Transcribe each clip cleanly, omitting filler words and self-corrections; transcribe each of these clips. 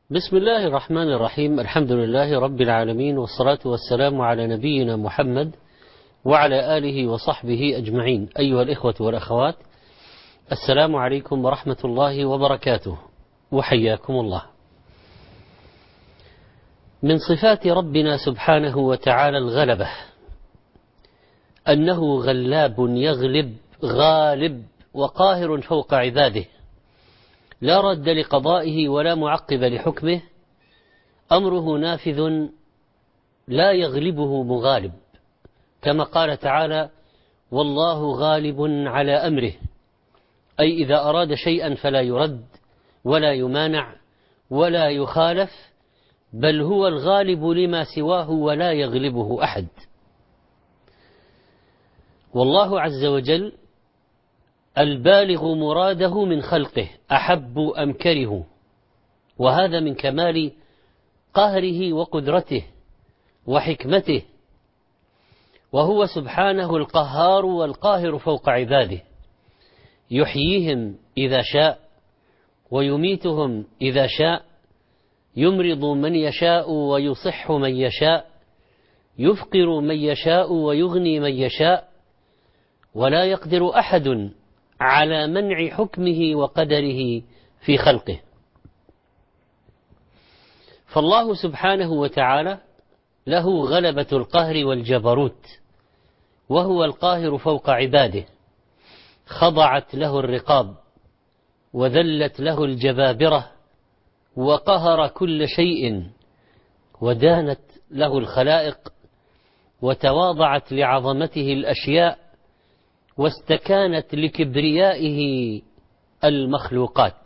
بسم الله الرحمن الرحيم. الحمد لله رب العالمين، والصلاة والسلام على نبينا محمد وعلى آله وصحبه أجمعين. أيها الإخوة والأخوات، السلام عليكم ورحمة الله وبركاته، وحياكم الله. من صفات ربنا سبحانه وتعالى الغلبة، أنه غلاب يغلب غالب وقاهر فوق عباده، لا رد لقضائه ولا معقب لحكمه، أمره نافذ لا يغلبه مغالب، كما قال تعالى: والله غالب على أمره، أي إذا أراد شيئا فلا يرد ولا يمانع ولا يخالف، بل هو الغالب لما سواه ولا يغلبه أحد. والله عز وجل البالغ مراده من خلقه، أحب أم كره، وهذا من كمال قهره وقدرته وحكمته، وهو سبحانه القهار والقاهر فوق عباده، يحييهم إذا شاء ويميتهم إذا شاء، يمرض من يشاء ويصح من يشاء، يفقر من يشاء ويغني من يشاء، ولا يقدر أحد على منع حكمه وقدره في خلقه. فالله سبحانه وتعالى له غلبة القهر والجبروت، وهو القاهر فوق عباده، خضعت له الرقاب وذلت له الجبابرة، وقهر كل شيء، ودانت له الخلائق، وتواضعت لعظمته الأشياء، واستكانت لكبريائه المخلوقات.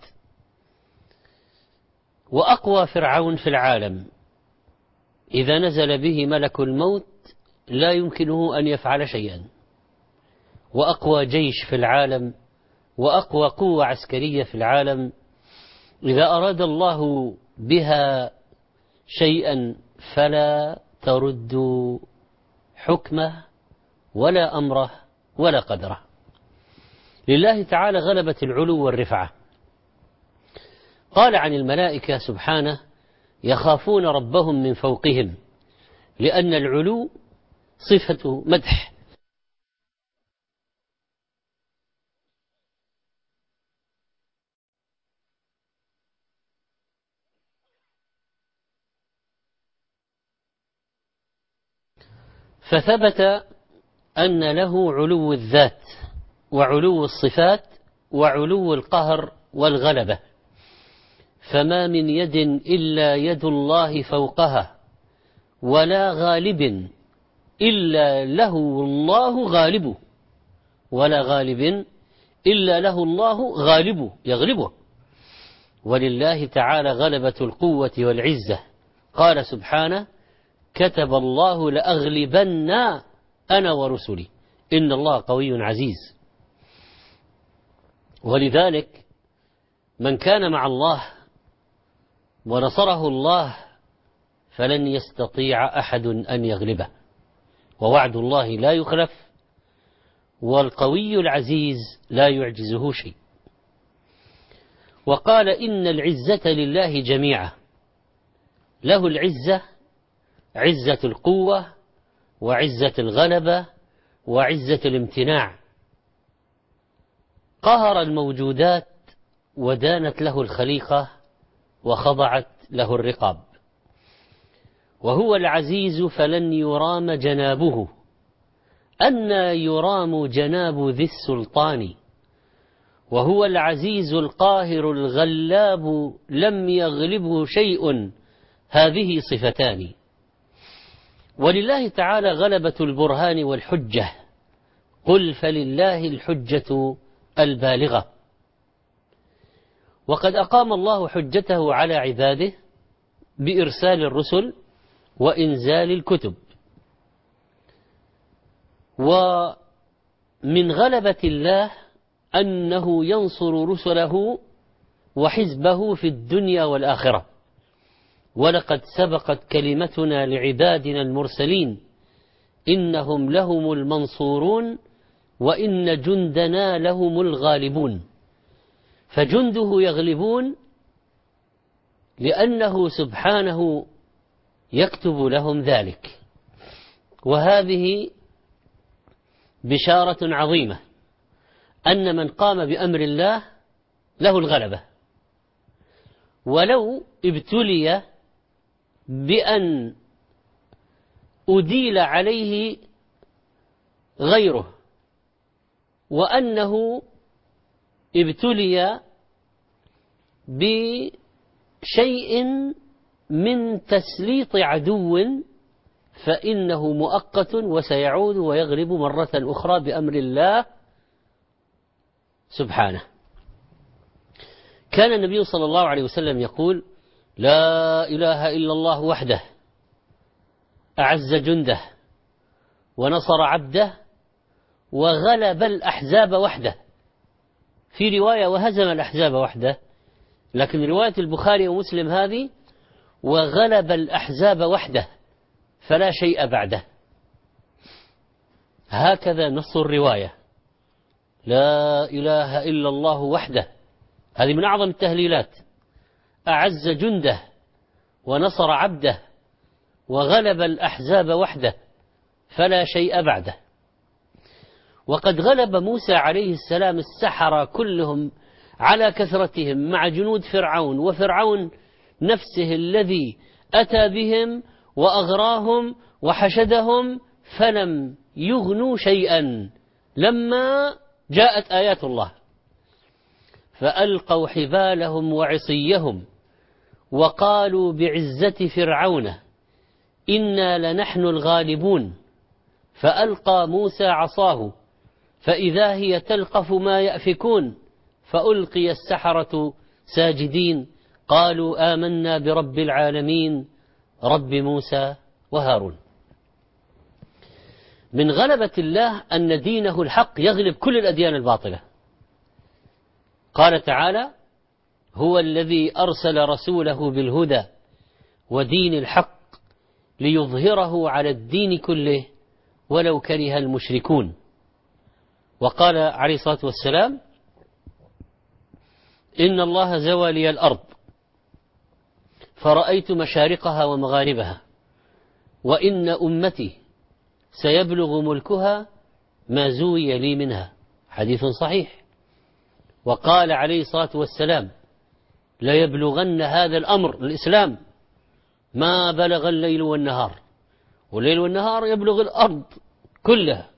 وأقوى فرعون في العالم إذا نزل به ملك الموت لا يمكنه أن يفعل شيئا، وأقوى جيش في العالم وأقوى قوة عسكرية في العالم إذا أراد الله بها شيئا فلا ترد حكمه ولا أمره ولا قدره. لله تعالى غلبة العلو والرفعة. قال عن الملائكة سبحانه: يخافون ربهم من فوقهم، لأن العلو صفة مدح. فثبت أن له علو الذات وعلو الصفات وعلو القهر والغلبة، فما من يد إلا يد الله فوقها، ولا غالب إلا له الله غالبه، ولا غالب إلا له الله غالبه يغلبه. ولله تعالى غلبة القوة والعزة. قال سبحانه: كتب الله لأغلبن أنا ورسلي إن الله قوي عزيز. ولذلك من كان مع الله ونصره الله فلن يستطيع أحد أن يغلبه، ووعد الله لا يخلف، والقوي العزيز لا يعجزه شيء. وقال: إن العزة لله جميعا، له العزة، عزة القوة وعزة الغلبة وعزة الامتناع. قهر الموجودات ودانت له الخليقة وخضعت له الرقاب. وهو العزيز فلن يرام جنابه، أن يرام جناب ذي السلطان. وهو العزيز القاهر الغلاب لم يغلبه شيء، هذه صفتان. ولله تعالى غلبة البرهان والحجة، قل فلله الحجة البالغة. وقد أقام الله حجته على عباده بإرسال الرسل وإنزال الكتب. ومن غلبة الله أنه ينصر رسله وحزبه في الدنيا والآخرة. ولقد سبقت كلمتنا لعبادنا المرسلين إنهم لهم المنصورون وإن جندنا لهم الغالبون. فجنده يغلبون لأنه سبحانه يكتب لهم ذلك. وهذه بشارة عظيمة أن من قام بأمر الله له الغلبة، ولو ابتلي بأن أديل عليه غيره، وأنه ابتلي بشيء من تسليط عدو، فإنه مؤقت وسيعود ويغلب مرة أخرى بأمر الله سبحانه. كان النبي صلى الله عليه وسلم يقول: لا إله إلا الله وحده أعز جنده ونصر عبده وغلب الأحزاب وحده. في رواية وهزم الأحزاب وحده، لكن رواية البخاري ومسلم هذه وغلب الأحزاب وحده فلا شيء بعده. هكذا نص الرواية: لا إله إلا الله وحده، هذه من أعظم التهليلات، أعز جنده ونصر عبده وغلب الأحزاب وحده فلا شيء بعده. وقد غلب موسى عليه السلام السحرة كلهم على كثرتهم مع جنود فرعون، وفرعون نفسه الذي أتى بهم وأغراهم وحشدهم، فلم يغنوا شيئا لما جاءت آيات الله. فألقوا حبالهم وعصيهم وقالوا بعزة فرعون إنا لنحن الغالبون. فألقى موسى عصاه فإذا هي تلقف ما يأفكون، فألقي السحرة ساجدين قالوا آمنا برب العالمين رب موسى وهارون. من غلبة الله أن دينه الحق يغلب كل الأديان الباطلة. قال تعالى: هو الذي أرسل رسوله بالهدى ودين الحق ليظهره على الدين كله ولو كره المشركون. وقال عليه الصلاة والسلام: إن الله زوى لي الأرض فرأيت مشارقها ومغاربها، وإن أمتي سيبلغ ملكها ما زوي لي منها. حديث صحيح. وقال عليه الصلاة والسلام: ليبلغن هذا الأمر الإسلام ما بلغ الليل والنهار، والليل والنهار يبلغ الأرض كلها،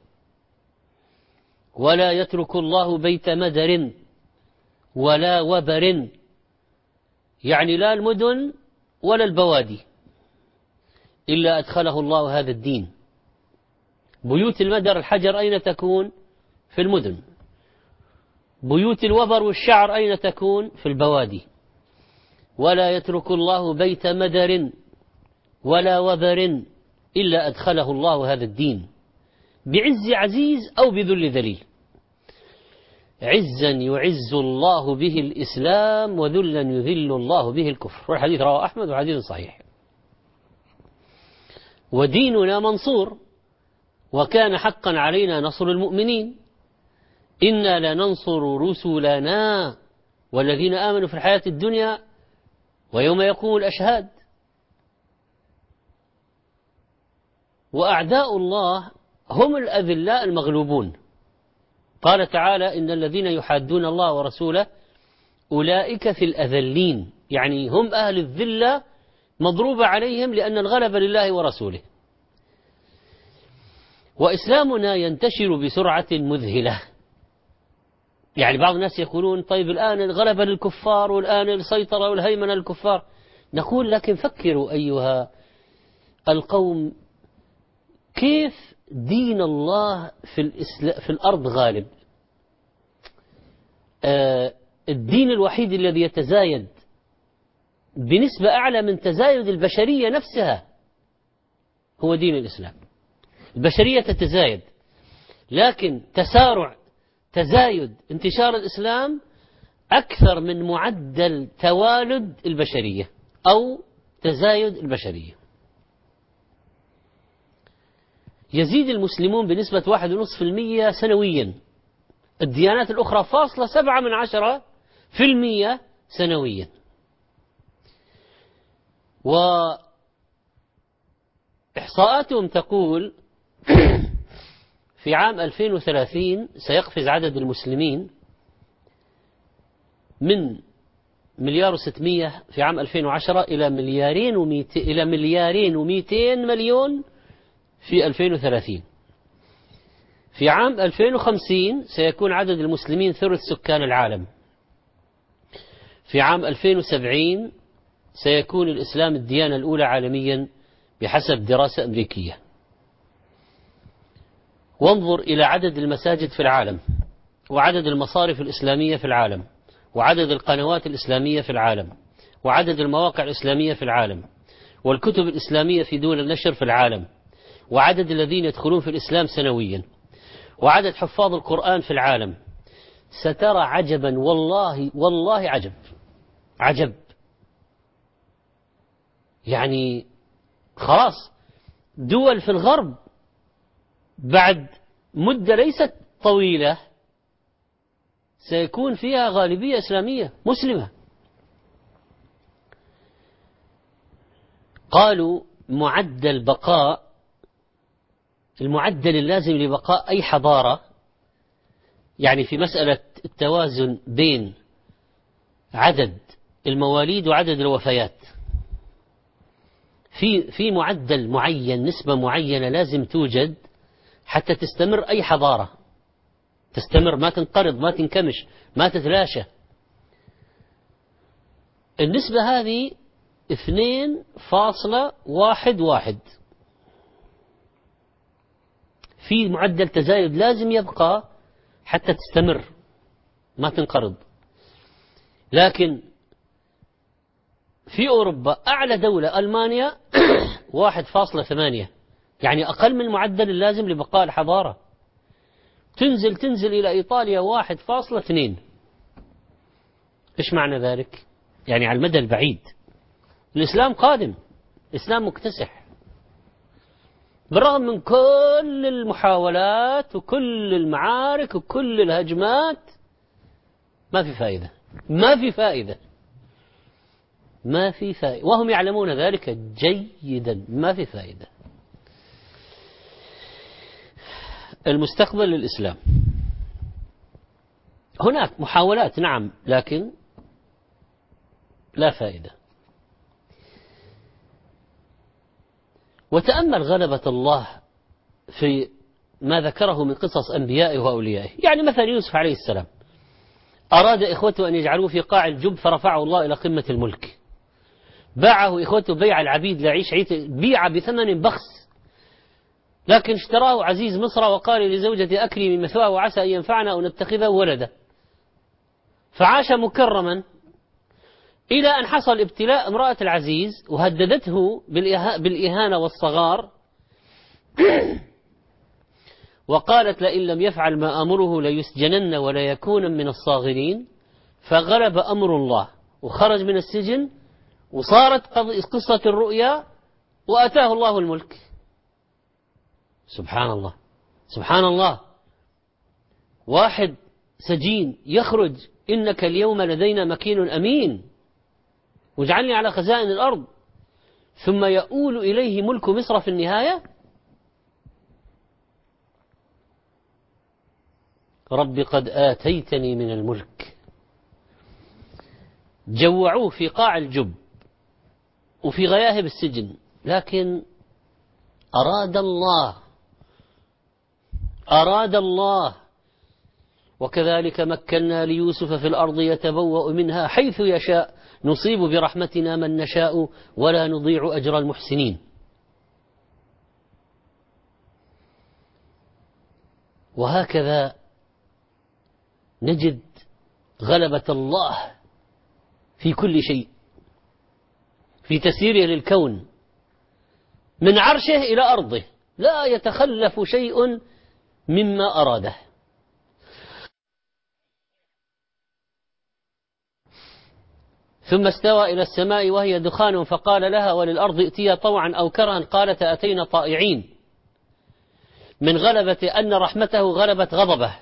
ولا يترك الله بيت مدر ولا وبر، يعني لا المدن ولا البوادي، إلا أدخله الله هذا الدين. بيوت المدر الحجر أين تكون؟ في المدن. بيوت الوبر والشعر أين تكون؟ في البوادي. ولا يترك الله بيت مدر ولا وبر إلا أدخله الله هذا الدين بعز عزيز أو بذل ذليل. عزا يعز الله به الإسلام وذلا يذل الله به الكفر. والحديث رواه أحمد وحديث صحيح. وديننا منصور، وكان حقا علينا نصر المؤمنين. إنا لننصر رسلنا والذين آمنوا في الحياة الدنيا ويوم يقوم الأشهاد. وأعداء الله هم الأذلاء المغلوبون. قال تعالى: إن الذين يحادون الله ورسوله أولئك في الأذلين، يعني هم أهل الذلة مضروبة عليهم لأن الغلبة لله ورسوله. وإسلامنا ينتشر بسرعة مذهلة. يعني بعض الناس يقولون: طيب الآن الغلبة للكفار والآن السيطرة والهيمنة للكفار. نقول: لكن فكروا أيها القوم، كيف دين الله في الأرض غالب؟ الدين الوحيد الذي يتزايد بنسبة أعلى من تزايد البشرية نفسها هو دين الإسلام. البشرية تتزايد، لكن تزايد انتشار الإسلام أكثر من معدل توالد البشرية أو تزايد البشرية. يزيد المسلمون بنسبة 1.5% سنويا. الديانات الأخرى 0.7% سنويا. وإحصاءاتهم تقول في عام 2030 سيقفز عدد المسلمين من 1,600,000,000 في عام 2010 إلى 2,200,000,000 في 2030. في عام 2050 سيكون عدد المسلمين ثلث سكان العالم. في عام 2070 سيكون الإسلام الديانة الأولى عالميا بحسب دراسة أمريكية. وانظر إلى عدد المساجد في العالم، وعدد المصارف الإسلامية في العالم، وعدد القنوات الإسلامية في العالم، وعدد المواقع الإسلامية في العالم، والكتب الإسلامية في دول النشر في العالم، وعدد الذين يدخلون في الإسلام سنويا، وعدد حفاظ القرآن في العالم. سترى عجبا، والله والله عجب عجب. يعني خلاص دول في الغرب بعد مدة ليست طويلة سيكون فيها غالبية إسلامية مسلمة. قالوا معدل بقاء، المعدل اللازم لبقاء أي حضارة، يعني في مسألة التوازن بين عدد المواليد وعدد الوفيات، في معدل معين، نسبة معينة لازم توجد حتى تستمر أي حضارة، تستمر، ما تنقرض، ما تنكمش، ما تتلاشى. النسبة هذه 2.11. في معدل تزايد لازم يبقى حتى تستمر ما تنقرض. لكن في أوروبا أعلى دولة ألمانيا 1.8، يعني أقل من المعدل اللازم لبقاء الحضارة. تنزل إلى إيطاليا 1.2. إيش معنى ذلك؟ يعني على المدى البعيد الإسلام قادم، الإسلام مكتسح، بالرغم من كل المحاولات وكل المعارك وكل الهجمات ما في فائدة، ما في فائدة، ما في فائدة، وهم يعلمون ذلك جيدا، ما في فائدة. المستقبل للإسلام، هناك محاولات نعم، لكن لا فائدة. وتأمل غلبة الله في ما ذكره من قصص أنبيائه وأوليائه. يعني مثلا يوسف عليه السلام أراد إخوته أن يجعلوه في قاع الجب فرفعه الله إلى قمة الملك، باعه إخوته بيع العبيد ليعيش بيع بثمن بخس، لكن اشتراه عزيز مصر وقال لزوجتي أكرمي مثواه وعسى أن ينفعنا أو نتخذه ولدا، فعاش مكرما إلى أن حصل ابتلاء امرأة العزيز وهددته بالإهانة والصغار وقالت لئن لم يفعل ما أمره ليسجنن ولا يكون من الصاغرين، فغلب أمر الله وخرج من السجن، وصارت قصة الرؤيا وأتاه الله الملك. سبحان الله، سبحان الله. واحد سجين يخرج إنك اليوم لدينا مكين أمين واجعلني على خزائن الأرض، ثم يؤول إليه ملك مصر في النهاية. رب قد آتيتني من الملك. جوعوه في قاع الجب وفي غياهب السجن، لكن أراد الله. وكذلك مكنا ليوسف في الأرض يتبوأ منها حيث يشاء نصيب برحمتنا من نشاء ولا نضيع أجر المحسنين. وهكذا نجد غلبة الله في كل شيء، في تسييره للكون من عرشه إلى أرضه، لا يتخلف شيء مما أراده. ثم استوى إلى السماء وهي دخان فقال لها وللأرض ائتيا طوعا أو كرها قالتا أتينا طائعين. من غلبة أن رحمته غلبت غضبه،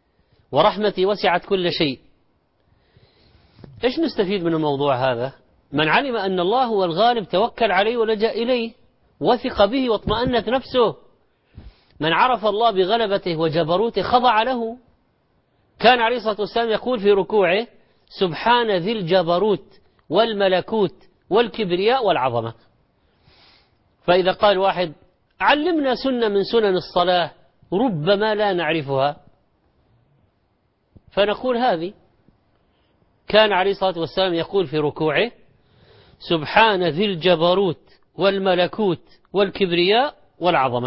ورحمتي وسعت كل شيء. إيش نستفيد من الموضوع هذا؟ من علم أن الله هو الغالب توكل عليه ولجأ إليه وثق به واطمأنت نفسه. من عرف الله بغلبته وجبروته خضع له. كان عليه الصلاة والسلام يقول في ركوعه: سبحان ذي الجبروت والملكوت والكبرياء والعظمة. فإذا قال واحد: علمنا سنة من سنن الصلاة ربما لا نعرفها، فنقول هذه. كان عليه الصلاة والسلام يقول في ركوعه: سبحان ذي الجبروت والملكوت والكبرياء والعظمة.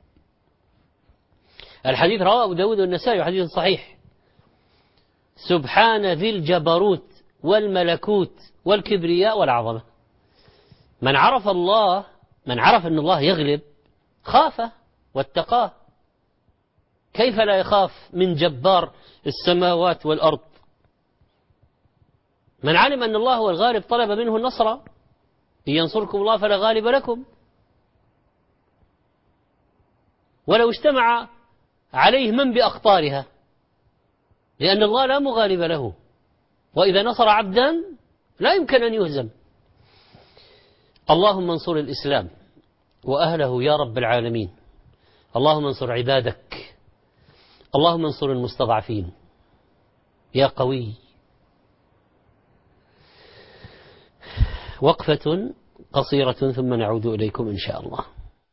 الحديث رواه أبو داود والنسائي وحديث صحيح. سبحان ذي الجبروت والملكوت والكبرياء والعظمة. من عرف الله، من عرف أن الله يغلب، خافه واتقاه. كيف لا يخاف من جبار السماوات والأرض؟ من علم أن الله هو الغالب طلب منه النصر. إن ينصركم الله فلا غالب لكم. ولو اجتمع عليه من بأقطارها، لأن الله لا مغالب له، وإذا نصر عبدا لا يمكن أن يهزم. اللهم انصر الإسلام وأهله يا رب العالمين. اللهم انصر عبادك. اللهم انصر المستضعفين يا قوي. وقفة قصيرة ثم نعود إليكم إن شاء الله.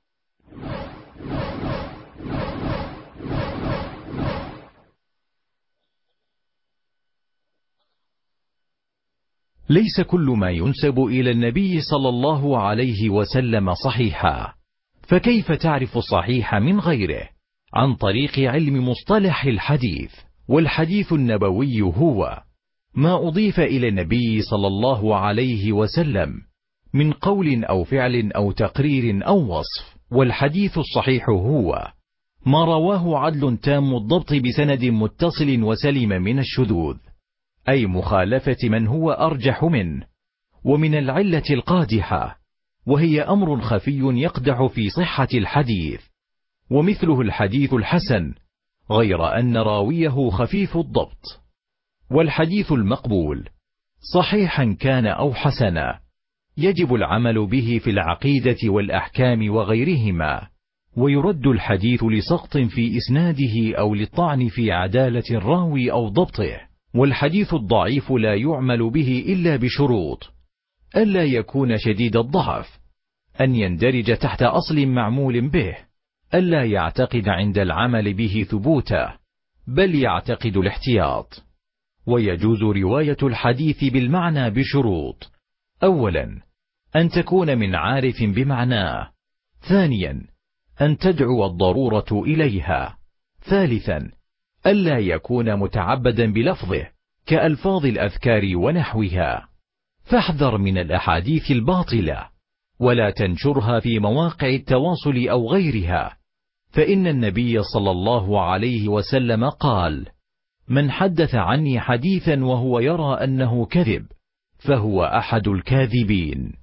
ليس كل ما ينسب إلى النبي صلى الله عليه وسلم صحيحا، فكيف تعرف الصحيح من غيره؟ عن طريق علم مصطلح الحديث. والحديث النبوي هو ما أضيف إلى النبي صلى الله عليه وسلم من قول أو فعل أو تقرير أو وصف. والحديث الصحيح هو ما رواه عدل تام الضبط بسند متصل وسلم من الشذوذ، أي مخالفة من هو أرجح منه، ومن العلة القادحة، وهي أمر خفي يقدح في صحة الحديث. ومثله الحديث الحسن، غير أن راويه خفيف الضبط. والحديث المقبول صحيحا كان أو حسنا يجب العمل به في العقيدة والأحكام وغيرهما، ويرد الحديث لسقط في إسناده أو للطعن في عدالة الراوي أو ضبطه. والحديث الضعيف لا يعمل به إلا بشروط: ألا يكون شديد الضعف، أن يندرج تحت أصل معمول به، ألا يعتقد عند العمل به ثبوته، بل يعتقد الاحتياط. ويجوز رواية الحديث بالمعنى بشروط: أولا أن تكون من عارف بمعناه، ثانيا أن تدعو الضرورة إليها، ثالثا ألا يكون متعبدا بلفظه كألفاظ الأذكار ونحوها. فاحذر من الأحاديث الباطلة، ولا تنشرها في مواقع التواصل أو غيرها، فإن النبي صلى الله عليه وسلم قال: من حدث عني حديثا وهو يرى أنه كذب فهو أحد الكاذبين.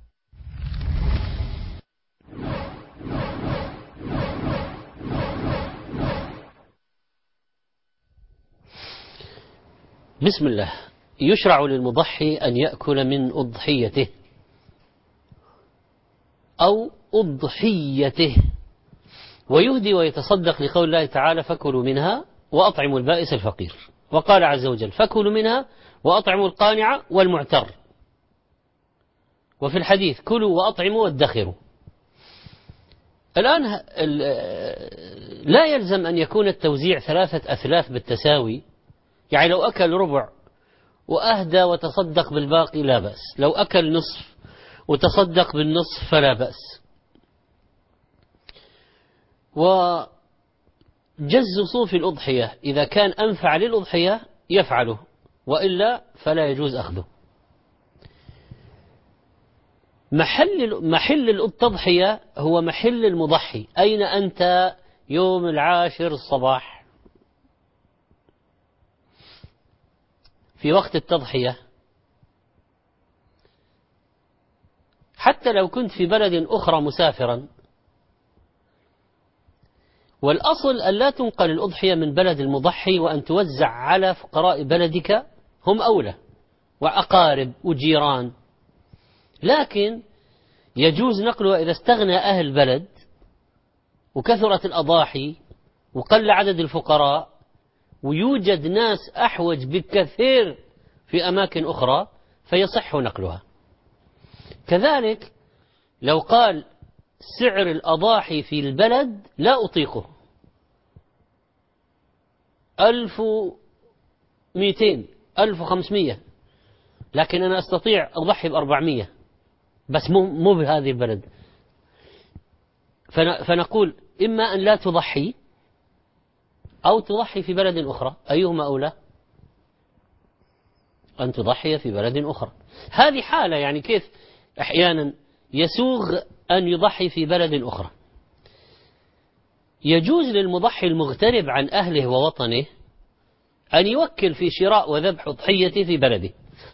بسم الله. يشرع للمضحي أن يأكل من أضحيته أو أضحيته ويهدي ويتصدق، لقول الله تعالى: فكلوا منها وأطعموا البائس الفقير. وقال عز وجل: فكلوا منها وأطعموا القانع والمعتر. وفي الحديث: كلوا وأطعموا وادخروا. الآن لا يلزم أن يكون التوزيع 3 أثلاث بالتساوي، يعني لو أكل ربع وأهدى وتصدق بالباقي لا بأس، لو أكل نصف وتصدق بالنصف فلا بأس. وجز صوف الأضحية إذا كان أنفع للأضحية يفعله، وإلا فلا يجوز أخذه. محل التضحية هو محل المضحي. أين أنت يوم 10 الصباح في وقت التضحية؟ حتى لو كنت في بلد أخرى مسافرا، والأصل أن لا تنقل الأضحية من بلد المضحي، وأن توزع على فقراء بلدك، هم أولى، وأقارب وجيران. لكن يجوز نقلها إذا استغنى أهل البلد وكثرت الأضاحي وقل عدد الفقراء ويوجد ناس أحوج بكثير في أماكن أخرى فيصح نقلها. كذلك لو قال سعر الأضاحي في البلد لا أطيقه 1200 1500، لكن أنا أستطيع أضحي ب400 بس مو بهذه البلد، فنقول إما أن لا تضحي أو تضحي في بلد أخرى، أيهما أولى؟ أن تضحي في بلد أخرى. هذه حالة يعني كيف أحيانا يسوغ أن يضحي في بلد أخرى. يجوز للمضحي المغترب عن أهله ووطنه أن يوكل في شراء وذبح أضحيته في بلده.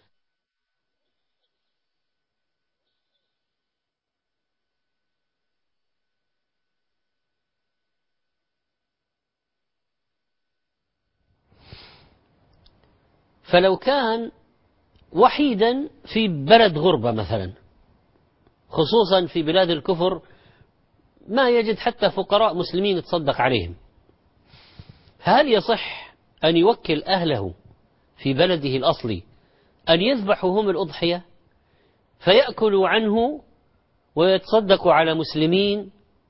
فلو كان وحيدا في بلد غربة مثلا، خصوصا في بلاد الكفر ما يجد حتى فقراء مسلمين يتصدق عليهم، هل يصح أن يوكل أهله في بلده الأصلي أن يذبحوا هم الأضحية فيأكلوا عنه ويتصدقوا على مسلمين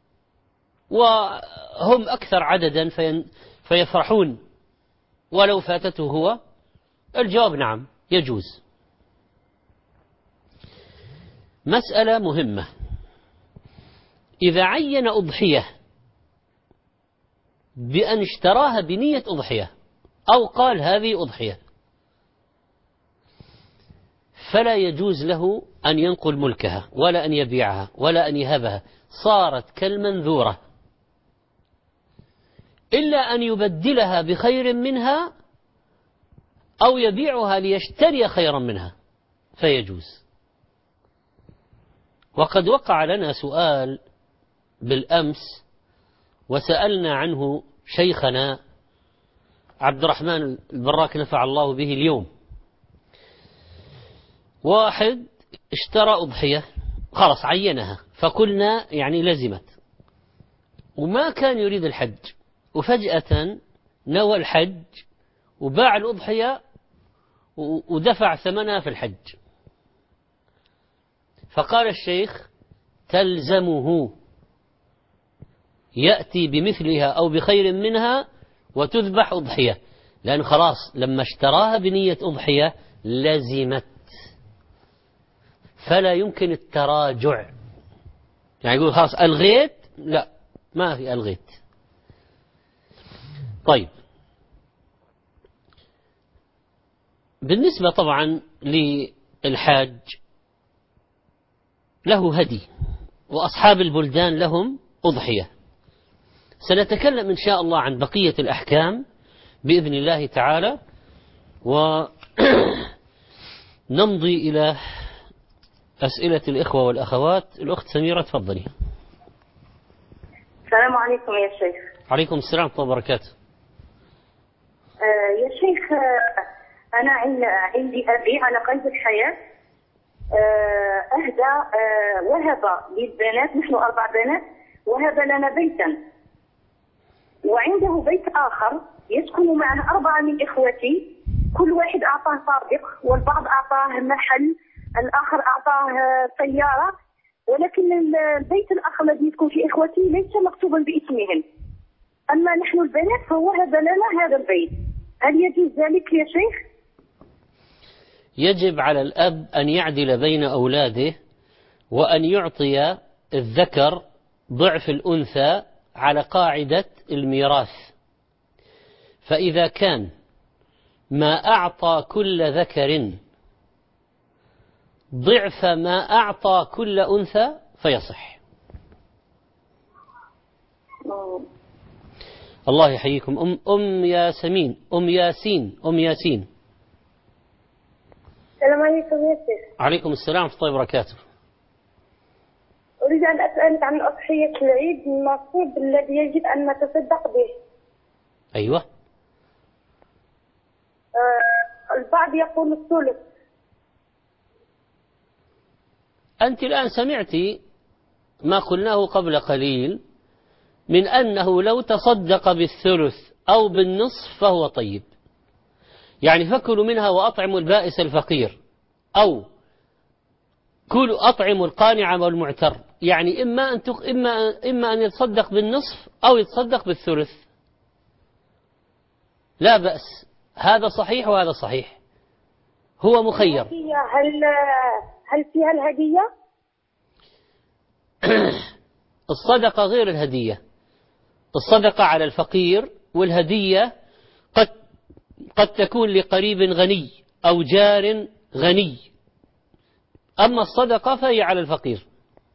وهم أكثر عددا فيفرحون ولو فاتته هو؟ الجواب نعم يجوز. مسألة مهمة، إذا عين أضحية بأن اشتراها بنية أضحية أو قال هذه أضحية فلا يجوز له أن ينقل ملكها ولا أن يبيعها ولا أن يهبها، صارت كالمنذورة، إلا أن يبدلها بخير منها أو يبيعها ليشتري خيرا منها فيجوز. وقد وقع لنا سؤال بالأمس وسألنا عنه شيخنا عبد الرحمن البراك نفع الله به اليوم. واحد اشترى أضحية خلاص عينها فقلنا يعني لزمت وما كان يريد الحج وفجأة نوى الحج وباع الأضحية ودفع ثمنها في الحج، فقال الشيخ تلزمه يأتي بمثلها أو بخير منها وتذبح أضحية، لأن خلاص لما اشتراها بنية أضحية لزمت فلا يمكن التراجع. يعني يقول خلاص ألغيت، لا ما في ألغيت. طيب بالنسبة طبعا للحاج له هدي وأصحاب البلدان لهم أضحية. سنتكلم إن شاء الله عن بقية الأحكام بإذن الله تعالى ونمضي إلى أسئلة الإخوة والأخوات. الأخت سميرة تفضلي. السلام عليكم يا شيخ. عليكم السلام ورحمة الله وبركاته. يا شيخ أنا عندي أبي على قيد الحياة أهدى وهب للبنات، نحن 4 بنات، وهب لنا بيتا وعنده بيت آخر يسكن معه 4 من إخوتي، كل واحد أعطاه طابق والبعض أعطاه محل، الآخر أعطاه سيارة، ولكن البيت الآخر الذي يسكن فيه إخوتي ليس مكتوبا باسمهم، أما نحن البنات فهو وهب لنا هذا البيت، هل يجوز ذلك يا شيخ؟ يجب على الأب أن يعدل بين أولاده وأن يعطي الذكر ضعف الأنثى على قاعدة الميراث، فإذا كان ما أعطى كل ذكر ضعف ما أعطى كل أنثى فيصح. الله يحييكم. أم ياسمين، أم ياسين. السلام عليكم يا شيخ. عليكم السلام ورحمة الله وبركاته. أريد أن أسألك عن أضحية العيد، النصيب الذي يجب أن نتصدق به. أيوة. البعض يقول الثلث. أنت الآن سمعتي ما قلناه قبل قليل من أنه لو تصدق بالثلث أو بالنصف فهو طيب، يعني فكلوا منها وأطعموا البائس الفقير، أو كلوا أطعموا القانع والمعتر، يعني إما أن يتصدق بالنصف أو يتصدق بالثلث، لا بأس، هذا صحيح وهذا صحيح، هو مخير. هل فيها الهدية؟ الصدقة غير الهدية، الصدقة على الفقير، والهدية قد تكون لقريب غني أو جار غني، أما الصدقة فهي على الفقير.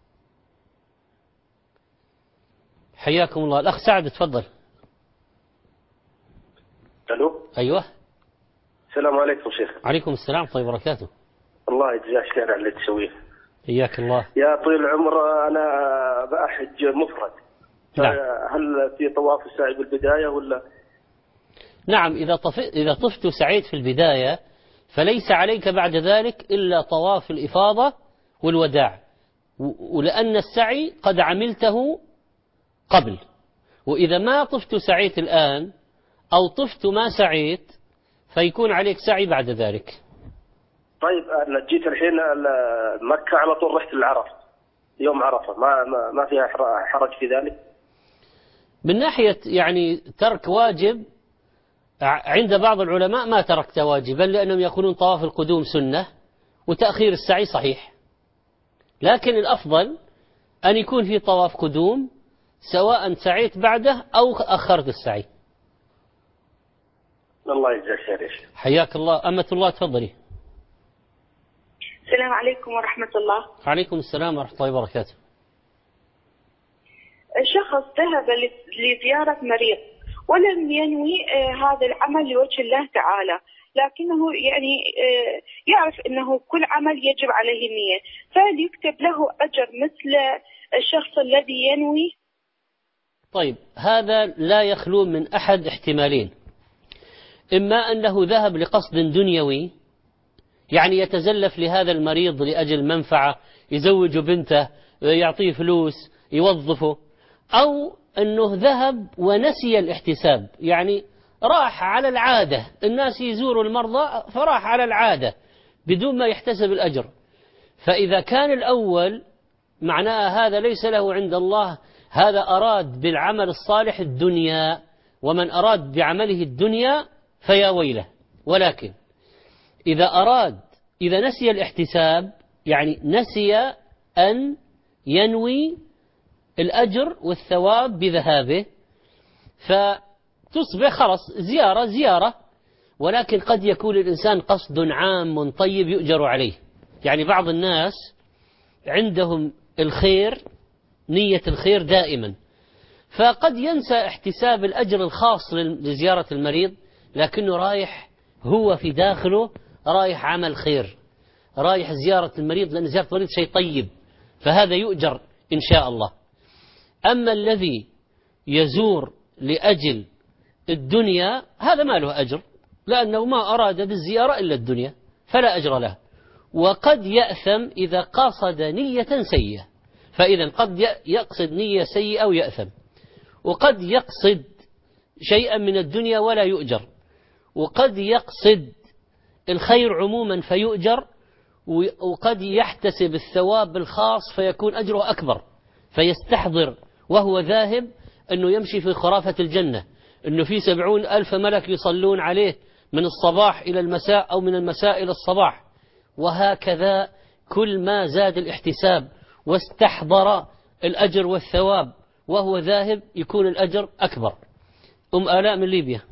حياكم الله. الأخ سعد تفضل. ألو. أيوة. السلام عليكم شيخ. عليكم السلام طيب وبركاته. الله يجزاك خير على اللي تسويه. حياك الله. يا طويل العمر، أنا بأحج مفرد. نعم. هل في طواف السعي بالبداية ولا؟ نعم، إذا طفت سعيت في البداية فليس عليك بعد ذلك إلا طواف الإفاضة والوداع، ولأن السعي قد عملته قبل. وإذا ما طفت سعيت الآن أو طفت ما سعيت فيكون عليك سعي بعد ذلك. طيب أنا جيت الحين مكة على طول رحت العرفة يوم عرفة، ما فيها حرج في ذلك؟ من ناحية يعني ترك واجب عند بعض العلماء ما تركت واجبا، لأنهم يقولون طواف القدوم سنة وتأخير السعي صحيح، لكن الأفضل أن يكون في طواف قدوم سواء سعيت بعده أو أخرت السعي. الله يجزاك خير يا شيخ. حياك الله. أمة الله تفضلي. السلام عليكم ورحمة الله. عليكم السلام ورحمة الله وبركاته. شخص ذهب لزيارة مريض ولم ينوي هذا العمل لوجه الله تعالى، لكنه يعني يعرف أنه كل عمل يجب عليه النية، فهل يكتب له أجر مثل الشخص الذي ينوي؟ طيب، هذا لا يخلو من أحد احتمالين: إما أنه ذهب لقصد دنيوي، يعني يتزلف لهذا المريض لأجل منفعة، يزوج بنته، يعطيه فلوس، يوظفه، أو أنه ذهب ونسي الاحتساب، يعني راح على العادة، الناس يزوروا المرضى فراح على العادة بدون ما يحتسب الأجر. فإذا كان الأول معناه هذا ليس له عند الله، هذا أراد بالعمل الصالح الدنيا، ومن أراد بعمله الدنيا فيا ويله. ولكن إذا نسي الاحتساب، يعني نسي أن ينوي الأجر والثواب بذهابه، فتصبح خلص زيارة، ولكن قد يكون الإنسان قصد عام طيب يؤجر عليه. يعني بعض الناس عندهم الخير، نية الخير دائما، فقد ينسى احتساب الأجر الخاص لزيارة المريض، لكنه رايح هو في داخله رايح عمل خير، رايح زيارة المريض، لأن زيارة المريض شيء طيب، فهذا يؤجر إن شاء الله. أما الذي يزور لأجل الدنيا هذا ما له أجر، لأنه ما أراد بالزيارة إلا الدنيا، فلا أجر له. وقد يأثم إذا قصد نية سيئة، فإذا قد يقصد نية سيئة ويأثم، وقد يقصد شيئا من الدنيا ولا يؤجر، وقد يقصد الخير عموما فيؤجر، وقد يحتسب الثواب الخاص فيكون أجره أكبر، فيستحضر وهو ذاهب أنه يمشي في خرافة الجنة، أنه في 70,000 ملك يصلون عليه من الصباح إلى المساء أو من المساء إلى الصباح، وهكذا كل ما زاد الاحتساب واستحضر الأجر والثواب وهو ذاهب يكون الأجر أكبر. آلاء من ليبيا.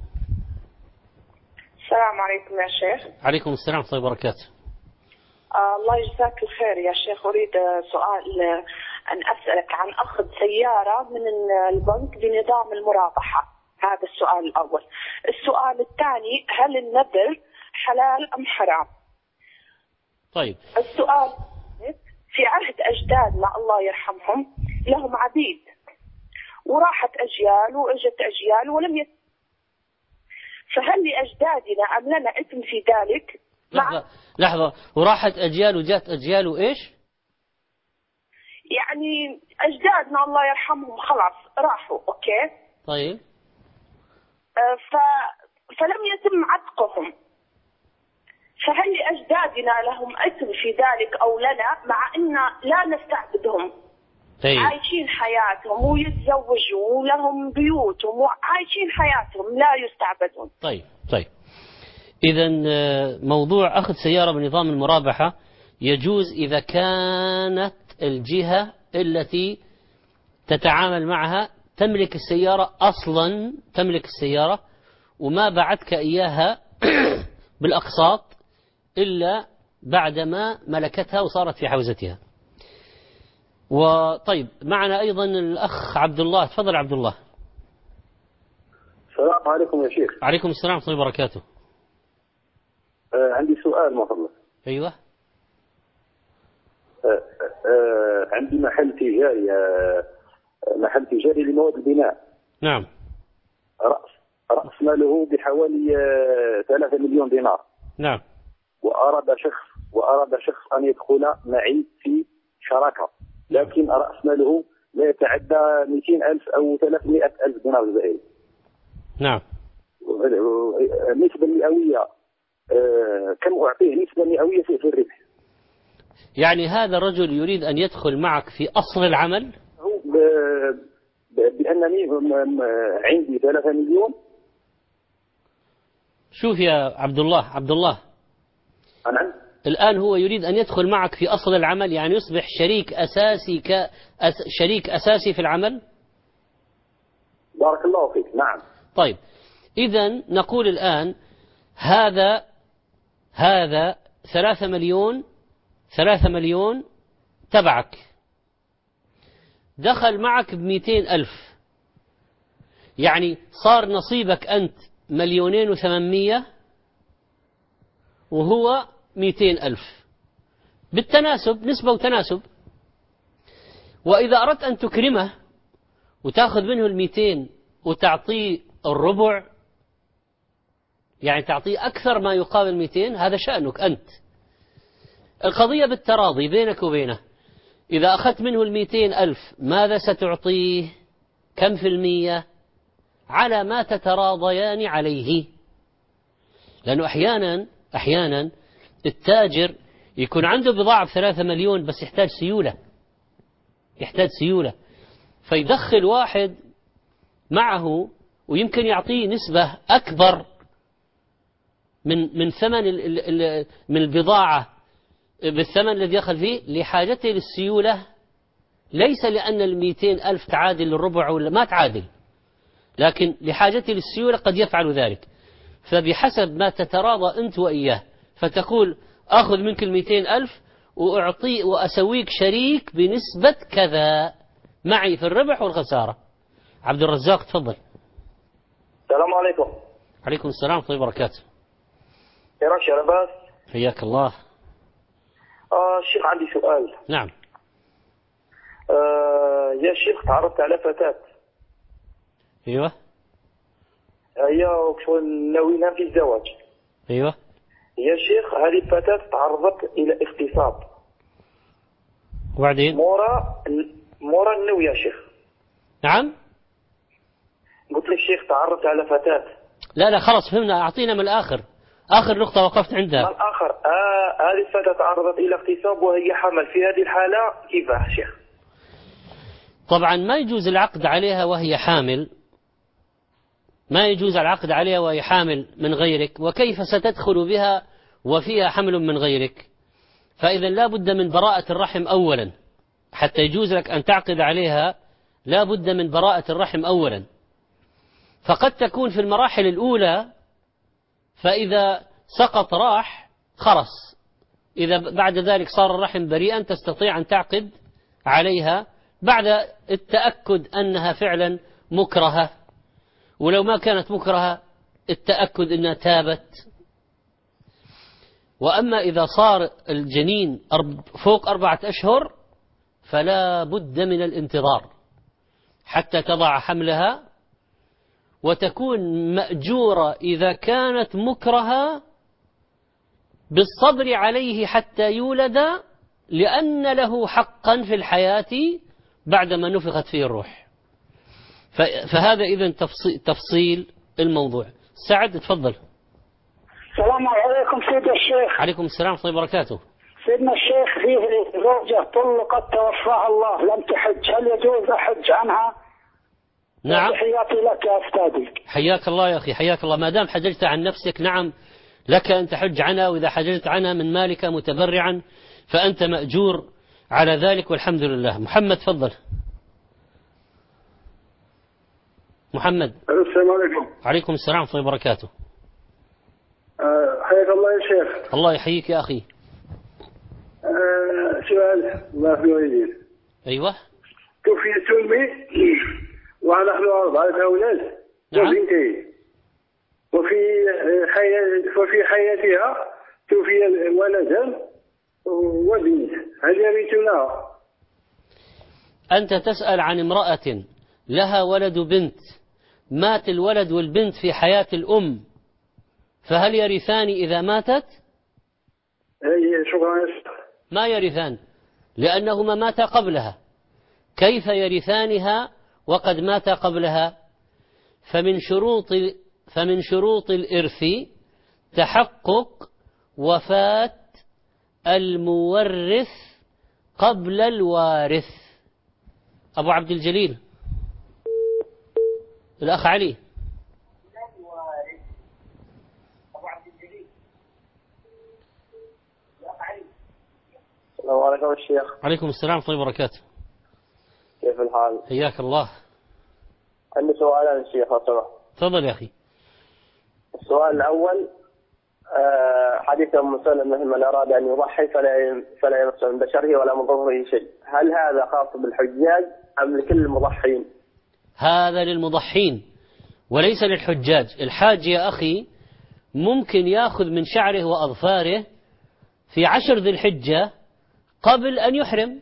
السلام عليكم يا شيخ. عليكم السلام ورحمة الله وبركاته. الله يجزاك الخير يا شيخ. أريد سؤال، أن أسألك عن أخذ سيارة من البنك بنظام المرابحة. هذا السؤال الأول. السؤال الثاني: هل النذر حلال أم حرام؟ طيب. السؤال: في عهد أجدادنا الله يرحمهم لهم عبيد، وراحت أجيال وإجت أجيال ولم فهل لأجدادنا أم لنا إثم في ذلك؟ لحظة، وراحت أجيال وجات أجيال وإيش؟ يعني أجدادنا الله يرحمهم خلاص راحوا، أوكي. طيب. فلم يتم عتقهم، فهل لأجدادنا لهم إثم في ذلك أو لنا، مع أن لا نستعبدهم؟ طيب. عايشين حياتهم ويتزوجوا ولهم بيوتهم وعايشين حياتهم لا يستعبدون. طيب. إذا موضوع أخذ سيارة بنظام المرابحة يجوز إذا كانت الجهة التي تتعامل معها تملك السيارة أصلا، تملك السيارة وما بعتك إياها بالأقساط إلا بعدما ملكتها وصارت في حوزتها. وطيب معنا أيضا الأخ عبد الله. تفضل عبد الله. السلام عليكم يا شيخ. عليكم السلام ورحمة الله وبركاته. عندي سؤال مفضل. أيوة. عندي محل تجاري لمواد البناء. نعم. رأس ماله بحوالي 3 مليون دينار. نعم. وأراد شخص أن يدخل معي في شراكة، لكن رأس ماله لا يتعدى 200,000 أو 300,000 دينار جزائري. نعم. النسبة المئوية كم أعطيه نسبة مئوية في الربح؟ يعني هذا الرجل يريد أن يدخل معك في أصل العمل بأنني عندي 3 مليون. شوف يا عبد الله نعم. الآن هو يريد أن يدخل معك في أصل العمل، يعني يصبح شريك أساسي في العمل. بارك الله فيك. نعم. طيب إذا نقول الآن هذا 3 مليون تبعك، دخل معك ب200,000، يعني صار نصيبك أنت 2,800,000 وهو 200,000 بالتناسب، نسبة وتناسب. وإذا أردت أن تكرمه وتأخذ منه 200 وتعطيه الربع، يعني تعطيه أكثر ما يقابل 200، هذا شأنك أنت. القضية بالتراضي بينك وبينه. إذا أخذت منه 200,000 ماذا ستعطيه؟ كم في المية؟ على ما تتراضيان عليه. لأنه أحيانا التاجر يكون عنده بضاعة ب3 مليون بس يحتاج سيولة، فيدخل واحد معه ويمكن يعطيه نسبة أكبر من ثمن من البضاعة بالثمن الذي يدخل فيه لحاجته للسيولة، ليس لأن 200,000 تعادل الربع ولا ما تعادل، لكن لحاجته للسيولة قد يفعل ذلك. فبحسب ما تتراضى أنت وإياه، فتقول أخذ منك 200,000 وأعطي وأسويك شريك بنسبة كذا معي في الربح والخسارة. عبد الرزاق تفضل. السلام عليكم. عليكم السلام ورحمة الله وبركاته. يا راشد عباس. حياك الله. الشيخ عندي سؤال. نعم. يا شيخ تعرفت على فتاة. أيوة. هي ناويين في الزواج. أيوة. يا شيخ هذه الفتاة تعرضت إلى اغتصاب. وبعدين؟ مورا النوي يا شيخ. نعم. قلت لك شيخ تعرضت على فتاة. لا خلاص فهمنا، أعطينا من الآخر، آخر نقطة وقفت عندها. من الآخر هذه الفتاة تعرضت إلى اغتصاب وهي حمل، في هذه الحالة كيف يا شيخ؟ طبعا ما يجوز العقد عليها وهي حامل، ما يجوز العقد عليها وهي حامل من غيرك، وكيف ستدخل بها وفيها حمل من غيرك؟ فإذا لا بد من براءة الرحم أولا حتى يجوز لك أن تعقد عليها، لا بد من براءة الرحم أولا. فقد تكون في المراحل الأولى، فإذا سقط راح خلص، إذا بعد ذلك صار الرحم بريئا تستطيع أن تعقد عليها بعد التأكد أنها فعلا مكرهة، ولو ما كانت مكرهة التأكد أنها تابت. وأما إذا صار الجنين فوق 4 أشهر فلا بد من الانتظار حتى تضع حملها، وتكون مأجورة إذا كانت مكرهة بالصبر عليه حتى يولد، لأن له حقا في الحياة بعدما نفخت فيه الروح. فهذا إذن تفصيل الموضوع. سعد تفضل. السلام عليكم سيد الشيخ. عليكم السلام ورحمة الله وبركاته. سيدنا الشيخ، فيه زوجة طلقت توفاها الله لم تحج، هل يجوز أحج عنها؟ نعم. تحياتي لك يا أستاذي. حياك الله يا أخي، حياك الله. ما دام حججت عن نفسك نعم لك أن تحج عنها، وإذا حججت عنها من مالك متبرعا فأنت مأجور على ذلك والحمد لله. محمد تفضل. محمد. السلام عليكم. عليكم السلام ورحمة الله وبركاته. حياك الله يا شيخ. الله يحييك يا أخي. سؤال الله في الوالدين. أيوة. توفيت أمي ونحن 4 أولاد وبنتين، وفي حياتها توفي ولدا وبنت، هل يرثنا؟ أنت تسأل عن امرأة لها ولد وبنت، مات الولد والبنت في حياة الأم، فهل يرثان إذا ماتت؟ شكرا. ما يرثان لأنهما ماتا قبلها. كيف يرثانها وقد ماتا قبلها؟ فمن شروط الإرث تحقق وفاة المورث قبل الوارث. أبو عبد الجليل. الأخ علي. السلام عليكم الشيخ. عليكم السلام ورحمة الله وبركاته. كيف الحال؟ حياك الله. عندي سؤالين الشيخ لو سمحت. تفضل يا أخي. السؤال الأول، حديث أم سلمة من أراد أن يضحي فلا يمس من بشره ولا من ظهره شيء، هل هذا خاص بالحجاج أم لكل المضحين؟ هذا للمضحين وليس للحجاج. الحاج يا أخي ممكن يأخذ من شعره وأظفاره في 10 ذي الحجة قبل أن يحرم،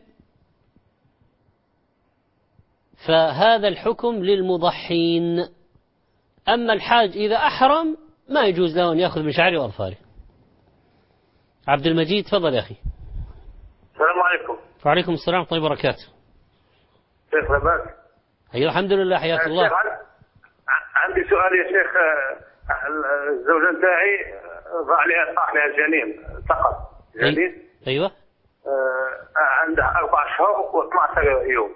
فهذا الحكم للمضحين. أما الحاج إذا أحرم ما يجوز له أن يأخذ من شعره وأظفاره. عبد المجيد تفضل يا أخي. السلام عليكم. وعليكم السلام ورحمة الله وبركاته. شيخ لباس. أيوة الحمد لله حياك الله. عندي سؤال يا شيخ. الزوجة نتاعي ضاع لها صاحبها الجنين فقط. جنين. أيوة. عندها 4 أشهر و12 يوم.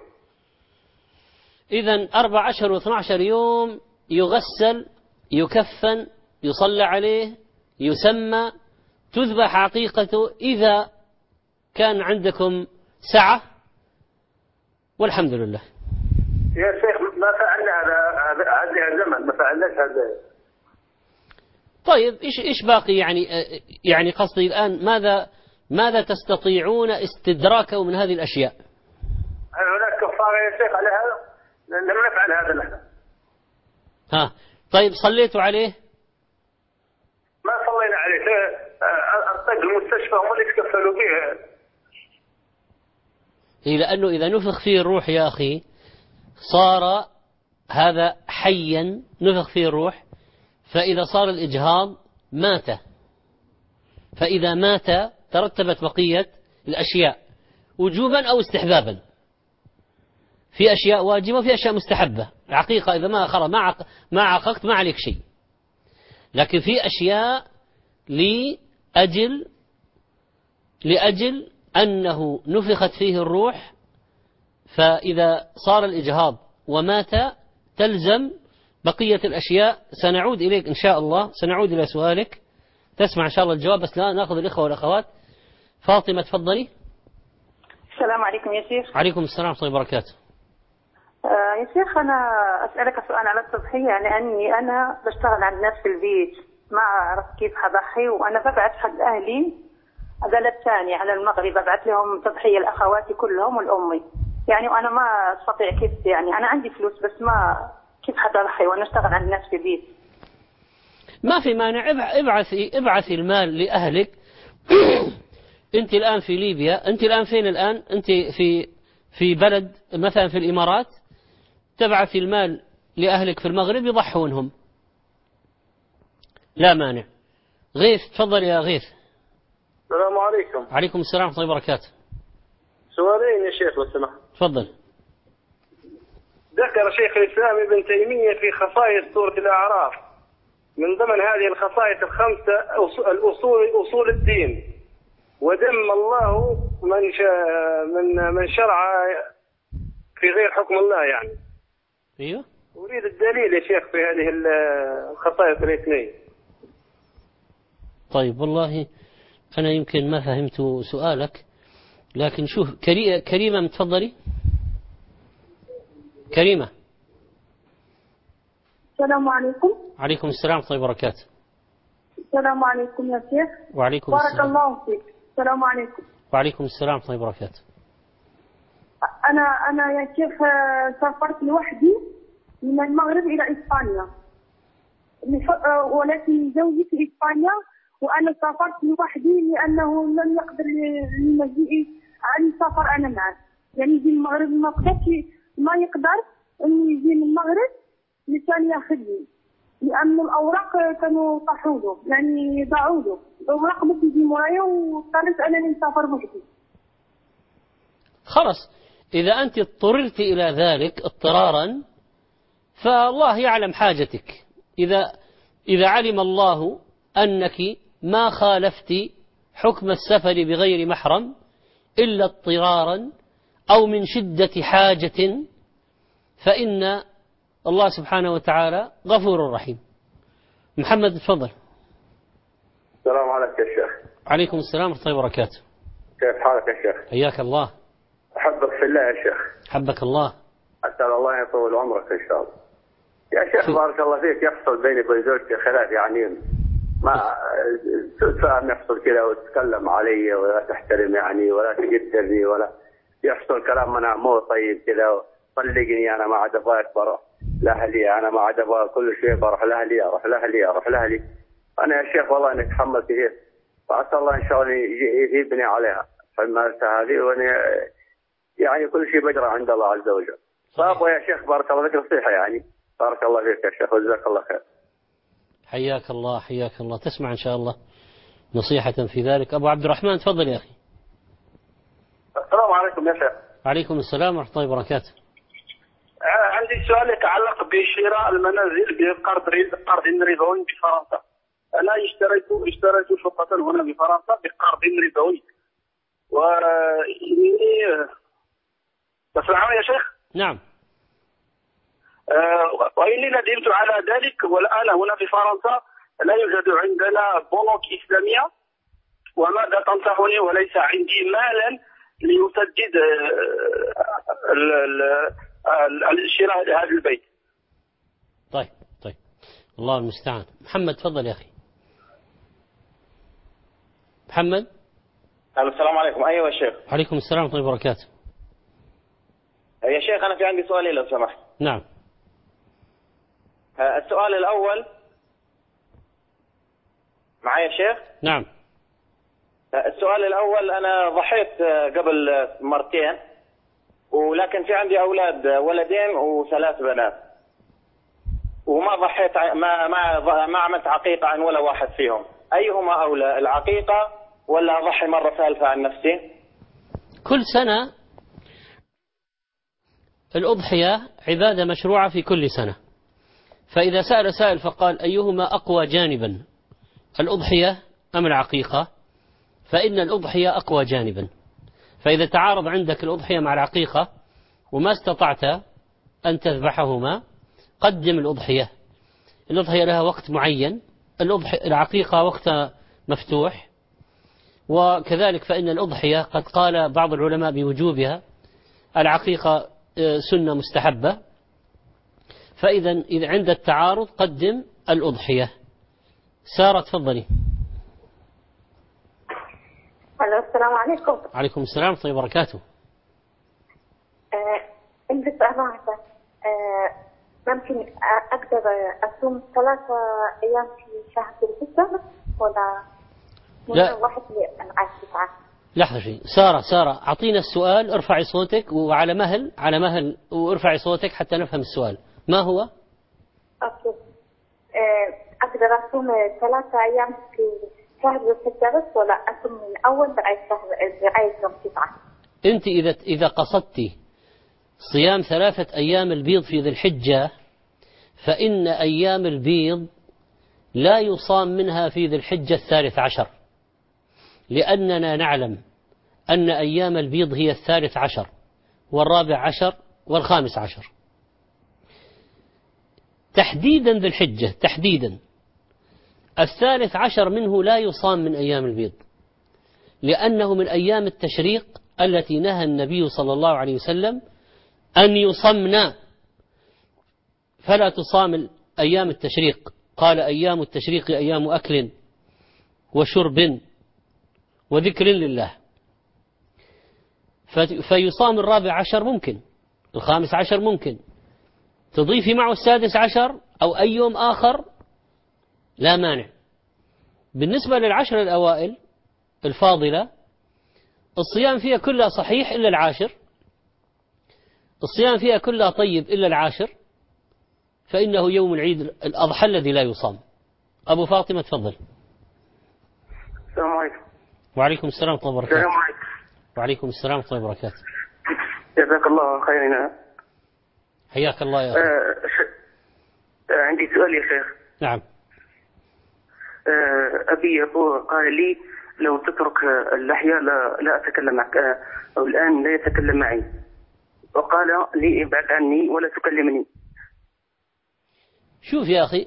إذن 4 أشهر و12 يوم يغسل، يكفن، يصلى عليه، يسمى، تذبح عقيقته إذا كان عندكم سعة، والحمد لله. يا شيخ ما فعلنا هذا زمن، ما فعلناش هذا. طيب إيش باقي يعني قصدي الآن ماذا تستطيعون استدراكه من هذه الأشياء؟ هل هناك كفارة يا شيخ على هذا؟ لم نفعل هذا نحن. ها طيب صليتوا عليه؟ ما صلينا عليه. الطب المستشفى هم اللي تكفلوا به. لأنه إذا نفخ فيه الروح يا أخي صار هذا حيا، نفخ فيه الروح، فإذا صار الإجهاض مات، فإذا مات ترتبت بقية الأشياء وجوبا أو استحبابا. في أشياء واجبة وفي أشياء مستحبة. العقيقة إذا ما عققت ما عليك شيء، لكن في أشياء لأجل أنه نفخت فيه الروح، فإذا صار الإجهاض ومات تلزم بقية الأشياء. سنعود إليك إن شاء الله، سنعود إلى سؤالك تسمع إن شاء الله الجواب، بس لا نأخذ الإخوة والأخوات. فاطمة تفضلي. السلام عليكم يا شيخ. عليكم السلام ورحمة الله وبركاته. يا شيخ أنا أسألك سؤال على التضحية، لأني أنا بشتغل عند نفس البيت، ما أعرف كيف حضحي، وأنا ببعث حق أهلي بلد ثاني على المغرب، ببعث لهم تضحية لأخواتي كلهم والأمي يعني، وأنا ما أستطيع كيف يعني، أنا عندي فلوس بس ما كيف حتضحي وأنا أشتغل عند نفس البيت. ما في مانع، ابعثي المال لأهلك. أنت الآن في ليبيا، أنت الآن فين الآن؟ أنت في بلد مثلا في الإمارات، تبعثي المال لأهلك في المغرب يضحونهم، لا مانع. غيث تفضل يا غيث. السلام عليكم. عليكم السلام ورحمة الله وبركاته. سؤالين يا شيخ لو سمحت. تفضل. ذكر شيخ الإسلام ابن تيمية في خصائص سورة الأعراف من ضمن هذه الخصائص الخمسة أصول الدين، وذم الله من شرع في غير حكم الله يعني. أيوه. أريد الدليل يا شيخ في هذه الخصائص الاثنين. طيب والله أنا يمكن ما فهمت سؤالك، لكن شوف كريمة متفضلي. كريمة. السلام عليكم. عليكم السلام ورحمة الله وبركاته. السلام عليكم يا شيخ. وعليكم بارك السلام. الله فيك. السلام عليكم. وعليكم السلام ورحمة الله وبركاته. أنا يا شيخ سافرت لوحدي من المغرب إلى إسبانيا، ولكن زوجي في إسبانيا، وأنا سافرت لوحدي لأنه لم يقدر لمجيئي عن السفر أنا معه. يعني يجي من المغرب ما يقدر أن يجي من المغرب لكان ياخذني، لأن الأوراق كانوا طاحوا له، يعني ضاعوا له الأوراق ما تجي مورايا، واضطريت أنا نسافر وحدي. خلاص إذا أنت اضطررت إلى ذلك اضطرارا فالله يعلم حاجتك. إذا علم الله أنك ما خالفت حكم السفر بغير محرم إلا اضطرارا أو من شدة حاجة فإن الله سبحانه وتعالى غفور رحيم. محمد تفضل. السلام عليك يا شيخ. عليكم السلام ورحمة الله وبركاته. كيف حالك يا شيخ؟ حياك الله. أحبك في الله يا شيخ. حبك الله. أسأل الله يطول عمرك إن شاء الله. يا شيخ بارك الله فيك، يحصل بيني وبين زوجتي خلاف، يعني ما تفهم يحصل كذا وتتكلم علي ولا تحترم يعني ولا تقدرني ولا يحصل كلام منع مو طيب كذا، طلقني أنا ما عاد أبغاك، بروح لأهلي، أنا ما عاد أبغى كل شيء بروح لأهلي، أروح لأهلي. أنا يا شيخ والله إنك تحمل كثير، فعسى الله إن شاء الله يجيبني عليها حملتها هذه، وأنا يعني كل شيء بجرى عند الله عز وجل. فأبغى يا شيخ بارك الله فيك نصيحة يعني. بارك الله فيك يا شيخ وجزاك الله خير. حياك الله حياك الله. تسمع إن شاء الله نصيحة في ذلك. أبو عبد الرحمن تفضل يا أخي. السلام عليكم يا شيخ. عليكم السلام ورحمة الله وبركاته. عندي سؤال يتعلق بشراء المنازل بقرض ربوي بفرنسا. أنا اشتريت شقة هنا بفرنسا بقرض ربوي، وإني تسمعني يا شيخ؟ نعم. وإني ندمت على ذلك، والآن هنا في فرنسا لا يوجد عندنا بنوك إسلامية، وماذا تنصحني وليس عندي مالا ليسدد الشراء لهذا البيت. طيب الله المستعان. محمد تفضل يا أخي. محمد. السلام عليكم. أيوة يا شيخ. عليكم السلام ورحمة الله وبركاته. يا شيخ أنا في عندي سؤالين لو سمحت. نعم. السؤال الأول معي يا شيخ؟ نعم. السؤال الأول، أنا ضحيت قبل مرتين، ولكن في عندي أولاد، ولدين وثلاث بنات، وما ضحيت ما عملت عقيقة عن ولا واحد فيهم. أيهما أولى، العقيقة ولا أضحي مرة ثالثة عن نفسي؟ كل سنة الأضحية عبادة مشروعة في كل سنة، فإذا سأل سائل فقال أيهما أقوى جانبا، الأضحية أم العقيقة، فإن الأضحية أقوى جانبا. فإذا تعارض عندك الأضحية مع العقيقة وما استطعت أن تذبحهما قدم الأضحية. الأضحية لها وقت معين، العقيقة وقت مفتوح. وكذلك فإن الأضحية قد قال بعض العلماء بوجوبها، العقيقة سنة مستحبة، فإذا عند التعارض قدم الأضحية. سارة تفضلي. السلام عليكم. عليكم السلام ورحمة الله وبركاته. عندي سؤال واحد، ممكن أقدر أصوم 3 أيام في شهر الحجة ولا لا. واحد للعاشر 9؟ لحظة شيء. سارة أعطينا السؤال، ارفعي صوتك وعلى مهل وارفعي صوتك حتى نفهم السؤال. ما هو؟ أوكي. أقدر أصوم 3 أيام في شهر الحجة بس، ولا أصوم من أول بعد يوم 9؟ أنت إذا قصدتي صيام 3 أيام البيض في ذي الحجة، فإن أيام البيض لا يصام منها في ذي الحجة 13، لأننا نعلم أن أيام البيض هي 13 و14 و15 تحديدا ذي الحجة تحديدا. 13 منه لا يصام من أيام البيض، لأنه من أيام التشريق التي نهى النبي صلى الله عليه وسلم أن يصمنا، فلا تصام أيام التشريق. قال أيام التشريق أيام أكل وشرب وذكر لله، فيصام 14 ممكن، 15 ممكن، تضيفي معه 16 أو أي يوم آخر لا مانع. بالنسبة للعشر الأوائل الفاضلة الصيام فيها كلها صحيح إلا العاشر، الصيام فيها كلها طيب إلا العاشر، فإنه يوم العيد الأضحى الذي لا يصام. أبو فاطمة تفضل. السلام عليكم. وعليكم السلام ورحمة الله وبركاته. السلام عليكم. وعليكم السلام ورحمة الله وبركاته. جزاك الله خيرا. حياك الله يا أخي. عندي سؤال يا شيخ. نعم. أبي قال لي لو تترك اللحية لا أتكلم معك، أو الآن لا يتكلم معي، وقال لي ابعد عني ولا تكلمني. شوف يا أخي،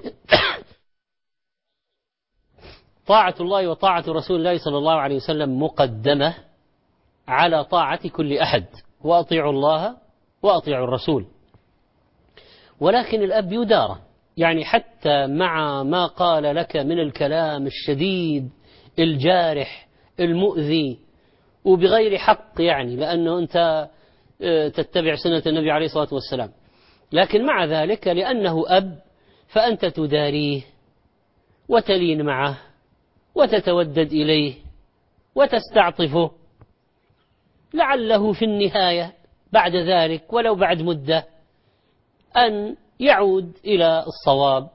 طاعة الله وطاعة رسول الله صلى الله عليه وسلم مقدمة على طاعة كل أحد، وأطيعوا الله وأطيعوا الرسول. ولكن الأب يدار، يعني حتى مع ما قال لك من الكلام الشديد الجارح المؤذي وبغير حق، يعني لأنه أنت تتبع سنة النبي عليه الصلاة والسلام، لكن مع ذلك لأنه أب فأنت تداريه وتلين معه وتتودد إليه وتستعطفه، لعله في النهاية بعد ذلك ولو بعد مدة أن يعود إلى الصواب،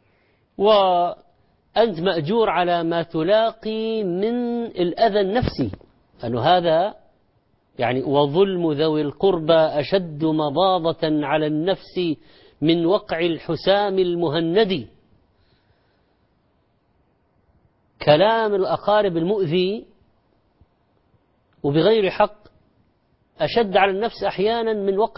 وأنت مأجور على ما تلاقي من الأذى النفسي، أنه هذا يعني وظلم ذوي القربى أشد مضاضة على النفس من وقع الحسام المهندي. كلام الأقارب المؤذي وبغير حق أشد على النفس أحيانا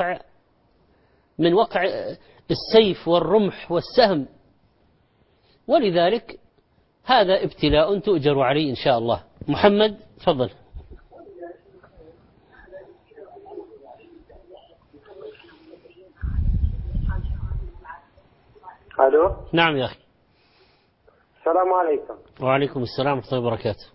من وقع السيف والرمح والسهم، ولذلك هذا ابتلاء تؤجر عليه إن شاء الله. محمد تفضل. الو. نعم يا أخي. السلام عليكم. وعليكم السلام ورحمة الله وبركاته.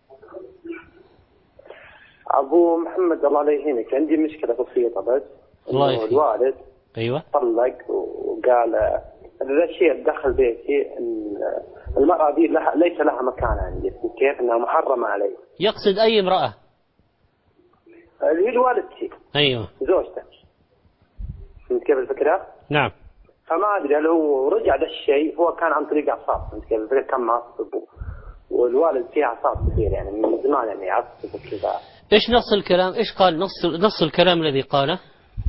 أبو محمد الله لا يهينك، عندي مشكلة بسيطة بس. الله يهينك. الوالد أيوة طلق وقال هذا الشيء دخل بيتي، إن المرأة دي ليس لها مكان عندي، كيف أنها محرمة علي. يقصد أي امرأة؟ اللي هي والدتي. أيوة زوجته. فهمت كيف الفكرة؟ نعم. فما أدري هل هو رجع ذا الشيء، هو كان عن طريق أعصاب، فهمت كيف الفكرة؟ كان معصب والوالد فيه أعصاب كثير، يعني من زمان يعني يعصب وكذا. إيش نص الكلام؟ إيش قال نص الكلام الذي قاله؟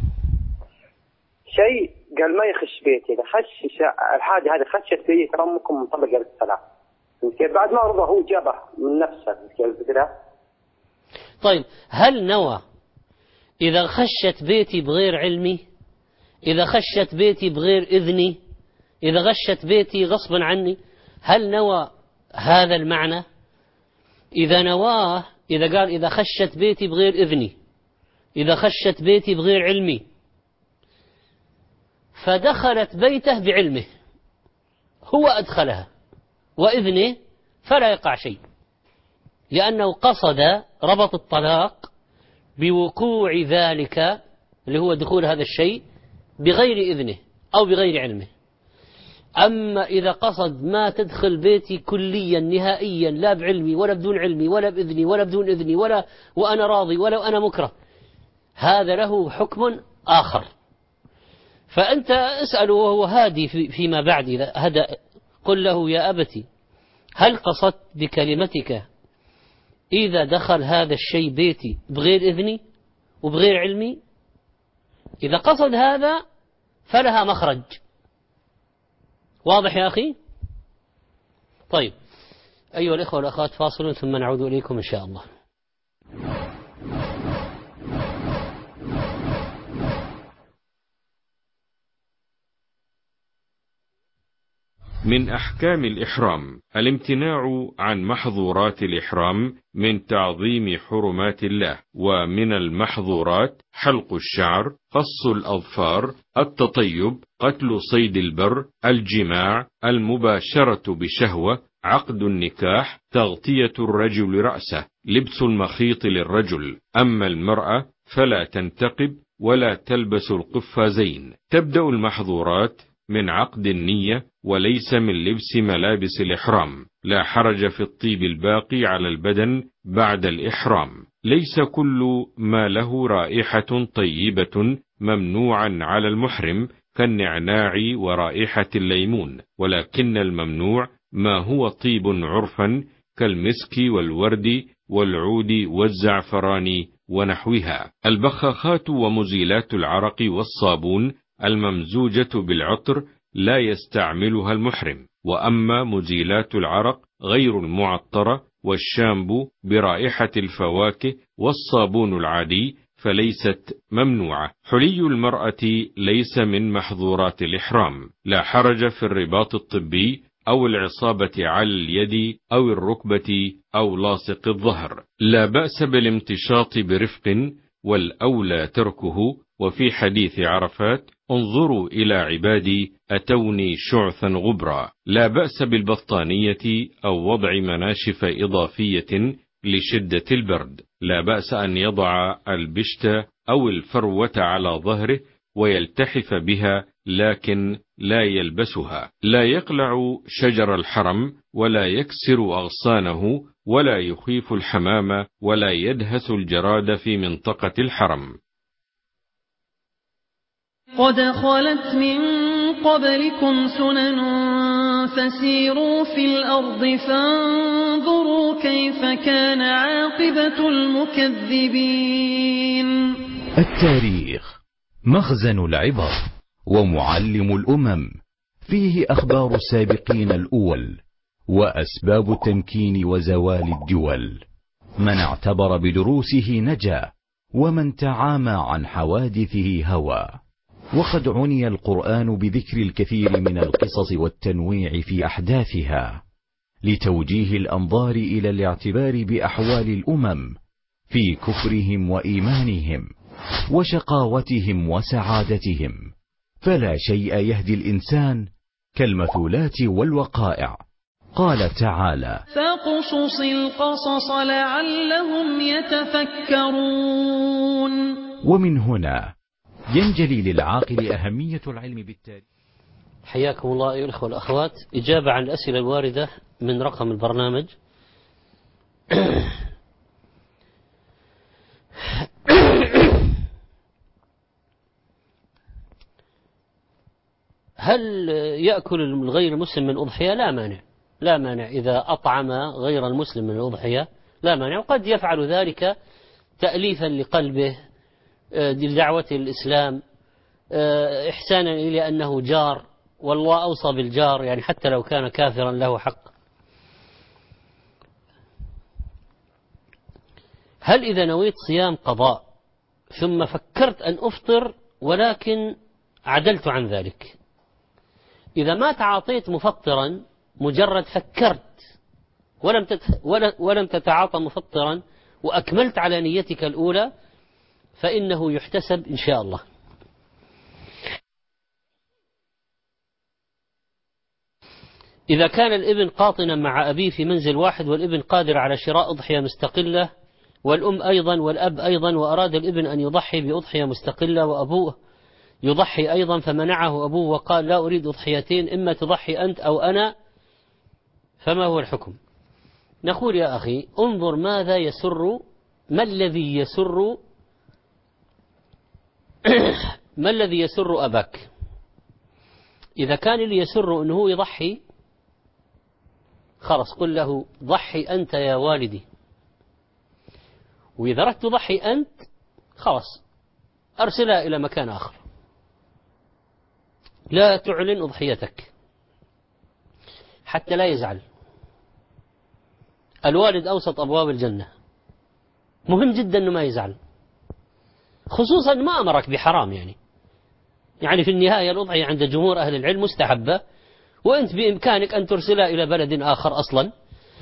شيء قال ما يخش بيتي، إذا خش الحاجة هذه خشت بيتي ترى أمكم مطلقة بالسلام. كيف بعد ما رضى هو جابه من نفسه، كيف كذا. طيب هل نوى إذا خشت بيتي بغير علمي، إذا خشت بيتي بغير إذني، إذا غشت بيتي غصبا عني، هل نوى هذا المعنى؟ إذا نواه، إذا قال إذا خشت بيتي بغير إذني، إذا خشت بيتي بغير علمي، فدخلت بيته بعلمه، هو أدخلها وإذنه، فلا يقع شيء، لأنه قصد ربط الطلاق بوقوع ذلك اللي هو دخول هذا الشيء بغير إذنه أو بغير علمه. أما إذا قصد ما تدخل بيتي كليا نهائيا، لا بعلمي ولا بدون علمي ولا بإذني ولا بدون إذني ولا وأنا راضي ولا أنا مكره، هذا له حكم آخر. فأنت اسأله وهو هادي فيما بعد، إذا هدأ قل له يا أبتي هل قصدت بكلمتك إذا دخل هذا الشيء بيتي بغير إذني وبغير علمي؟ إذا قصد هذا فلها مخرج. واضح يا أخي؟ طيب أيها الإخوة والأخوات، فاصل ثم نعود إليكم إن شاء الله. من أحكام الإحرام الامتناع عن محظورات الإحرام من تعظيم حرمات الله، ومن المحظورات حلق الشعر، قص الأظفار، التطيب، قتل صيد البر، الجماع، المباشرة بشهوة، عقد النكاح، تغطية الرجل رأسه، لبس المخيط للرجل. أما المرأة فلا تنتقب ولا تلبس القفازين. تبدأ المحظورات من عقد النية وليس من لبس ملابس الإحرام. لا حرج في الطيب الباقي على البدن بعد الإحرام. ليس كل ما له رائحة طيبة ممنوعا على المحرم كالنعناع ورائحة الليمون، ولكن الممنوع ما هو طيب عرفا كالمسك والورد والعود والزعفران ونحوها. البخاخات ومزيلات العرق والصابون الممزوجة بالعطر لا يستعملها المحرم. وأما مزيلات العرق غير المعطرة والشامبو برائحة الفواكه والصابون العادي فليست ممنوعة. حلي المرأة ليس من محظورات الإحرام. لا حرج في الرباط الطبي أو العصابة على اليد أو الركبة أو لاصق الظهر. لا بأس بالامتشاط برفق، والأولى تركه. وفي حديث عرفات: انظروا إلى عبادي أتوني شعثا غبرا. لا بأس بالبطانية أو وضع مناشف إضافية لشدة البرد. لا بأس أن يضع البشت أو الفروة على ظهره ويلتحف بها، لكن لا يلبسها. لا يقلع شجر الحرم ولا يكسر أغصانه ولا يخيف الحمام ولا يدهس الجراد في منطقة الحرم. قد خلت من قبلكم سنن فسيروا في الأرض فانظروا كيف كان عاقبة المكذبين. التاريخ مخزن العبر ومعلم الأمم، فيه أخبار السابقين الأول وأسباب التمكين وزوال الدول. من اعتبر بدروسه نجا، ومن تعامى عن حوادثه هوى. وقد عني القرآن بذكر الكثير من القصص والتنويع في أحداثها لتوجيه الأنظار إلى الاعتبار بأحوال الأمم في كفرهم وإيمانهم وشقاوتهم وسعادتهم. فلا شيء يهدي الإنسان كالمثولات والوقائع. قال تعالى: فاقصص القصص لعلهم يتفكرون. ومن هنا ينجلي للعاقل أهمية العلم بالتاريخ. حياكم الله أيها الأخوة والأخوات. إجابة عن الأسئلة الواردة من رقم البرنامج. هل يأكل الغير المسلم من الأضحية؟ لا مانع، لا مانع. إذا أطعم غير المسلم من الأضحية لا مانع، وقد يفعل ذلك تأليفا لقلبه لدعوة الإسلام، إحسانا إلى أنه جار، والله أوصى بالجار، يعني حتى لو كان كافرا له حق. هل إذا نويت صيام قضاء ثم فكرت أن أفطر ولكن عدلت عن ذلك، إذا ما تعاطيت مفطرا، مجرد فكرت ولم تتعاطى مفطرا وأكملت على نيتك الأولى، فإنه يحتسب إن شاء الله. إذا كان الابن قاطنا مع أبيه في منزل واحد، والابن قادر على شراء أضحية مستقلة، والأم أيضا والأب أيضا، وأراد الابن أن يضحي بأضحية مستقلة وأبوه يضحي أيضا، فمنعه أبوه وقال: لا أريد أضحيتين، إما تضحي أنت أو أنا، فما هو الحكم؟ نقول يا أخي انظر ماذا يسر، ما الذي يسر ما الذي يسر أباك. إذا كان اللي يسر أنه يضحي، خلاص قل له: ضحي أنت يا والدي. وإذا أردت تضحي أنت، خلاص أرسلها إلى مكان آخر، لا تعلن أضحيتك حتى لا يزعل. الوالد أوسط أبواب الجنة، مهم جدا أنه ما يزعل، خصوصا ما أمرك بحرام. يعني في النهاية الأضحية عند جمهور أهل العلم مستحبة، وأنت بإمكانك أن ترسلها إلى بلد آخر أصلا،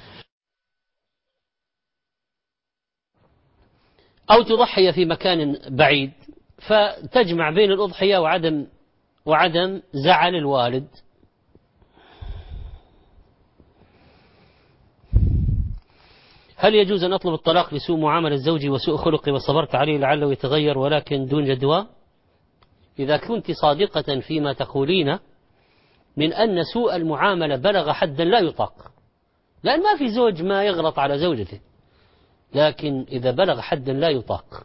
أو تضحي في مكان بعيد، فتجمع بين الأضحية وعدم زعل الوالد. هل يجوز أن أطلب الطلاق لسوء معاملة زوجي وسوء خلقي وصبرت عليه لعله يتغير ولكن دون جدوى؟ إذا كنت صادقة فيما تقولين من أن سوء المعاملة بلغ حدا لا يطاق، لأن ما في زوج ما يغلط على زوجته، لكن إذا بلغ حدا لا يطاق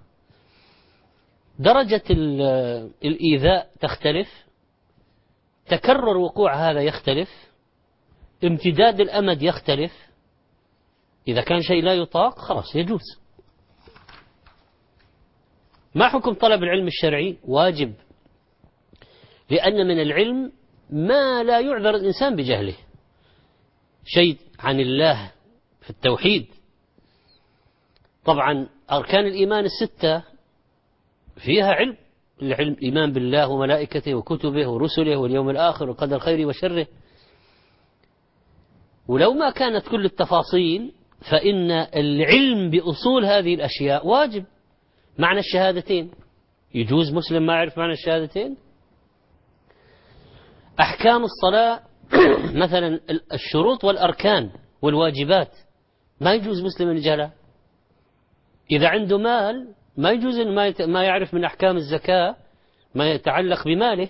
درجة الإيذاء تختلف، تكرر وقوع هذا يختلف، امتداد الأمد يختلف. إذا كان شيء لا يطاق خلاص يجوز. ما حكم طلب العلم الشرعي؟ واجب، لأن من العلم ما لا يعذر الإنسان بجهله، شيء عن الله في التوحيد. طبعا أركان الإيمان الستة فيها علم، العلم إيمان بالله وملائكته وكتبه ورسله واليوم الآخر وقدر خيره وشره. ولو ما كانت كل التفاصيل فإن العلم بأصول هذه الأشياء واجب. معنى الشهادتين، يجوز مسلم ما يعرف معنى الشهادتين؟ أحكام الصلاة مثلا الشروط والأركان والواجبات ما يجوز مسلم أن يجهلها. إذا عنده مال ما يجوز أن ما يعرف من أحكام الزكاة ما يتعلق بماله.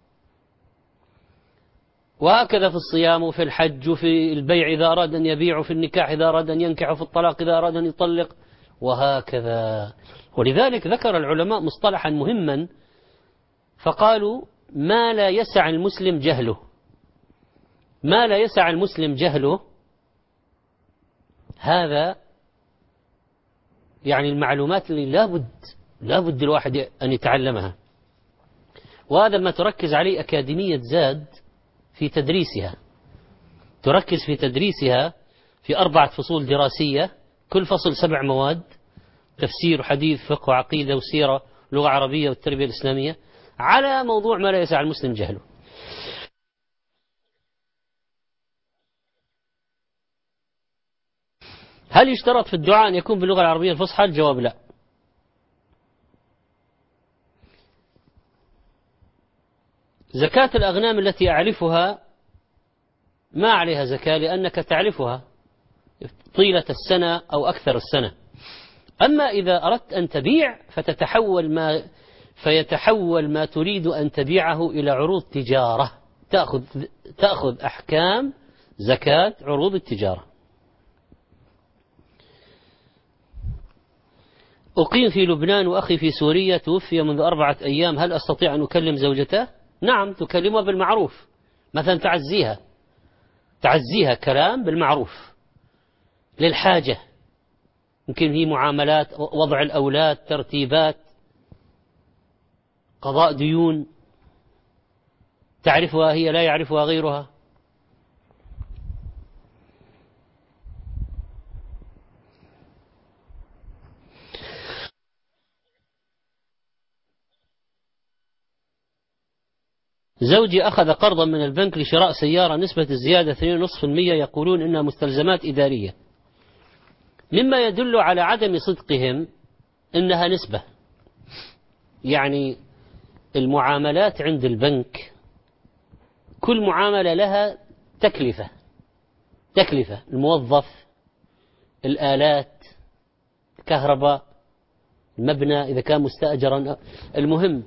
وهكذا في الصيام وفي الحج وفي البيع إذا أراد أن يبيع، وفي النكاح إذا أراد أن ينكح، وفي الطلاق إذا أراد أن يطلق، وهكذا. ولذلك ذكر العلماء مصطلحا مهما فقالوا ما لا يسع المسلم جهله. ما لا يسع المسلم جهله هذا يعني المعلومات اللي لابد الواحد أن يتعلمها. وهذا ما تركز عليه أكاديمية زاد في تدريسها، تركز في تدريسها في 4 فصول دراسية، كل فصل 7 مواد: تفسير وحديث فقه وعقيدة وسيرة لغة عربية والتربية الإسلامية، على موضوع ما لا يسع المسلم جهله. هل يشترط في الدعاء أن يكون باللغة العربية الفصحى؟ الجواب لا. زكاة الأغنام التي أعرفها ما عليها زكاة لأنك تعرفها طيلة السنة أو أكثر السنة. أما إذا أردت أن تبيع فيتحول ما تريد أن تبيعه إلى عروض تجارة، تأخذ أحكام زكاة عروض التجارة. أقيم في لبنان وأخي في سوريا توفي منذ 4 أيام، هل أستطيع أن أكلم زوجته؟ نعم، تكلمها بالمعروف، مثلا تعزيها كلام بالمعروف للحاجة، يمكن هي معاملات، وضع الأولاد، ترتيبات، قضاء ديون، تعرفها هي لا يعرفها غيرها. زوجي أخذ قرضا من البنك لشراء سيارة، نسبة الزيادة 2.5%، يقولون إنها مستلزمات إدارية، مما يدل على عدم صدقهم إنها نسبة. يعني المعاملات عند البنك كل معاملة لها تكلفة، الموظف، الآلات، الكهرباء، المبنى إذا كان مستأجرا، المهم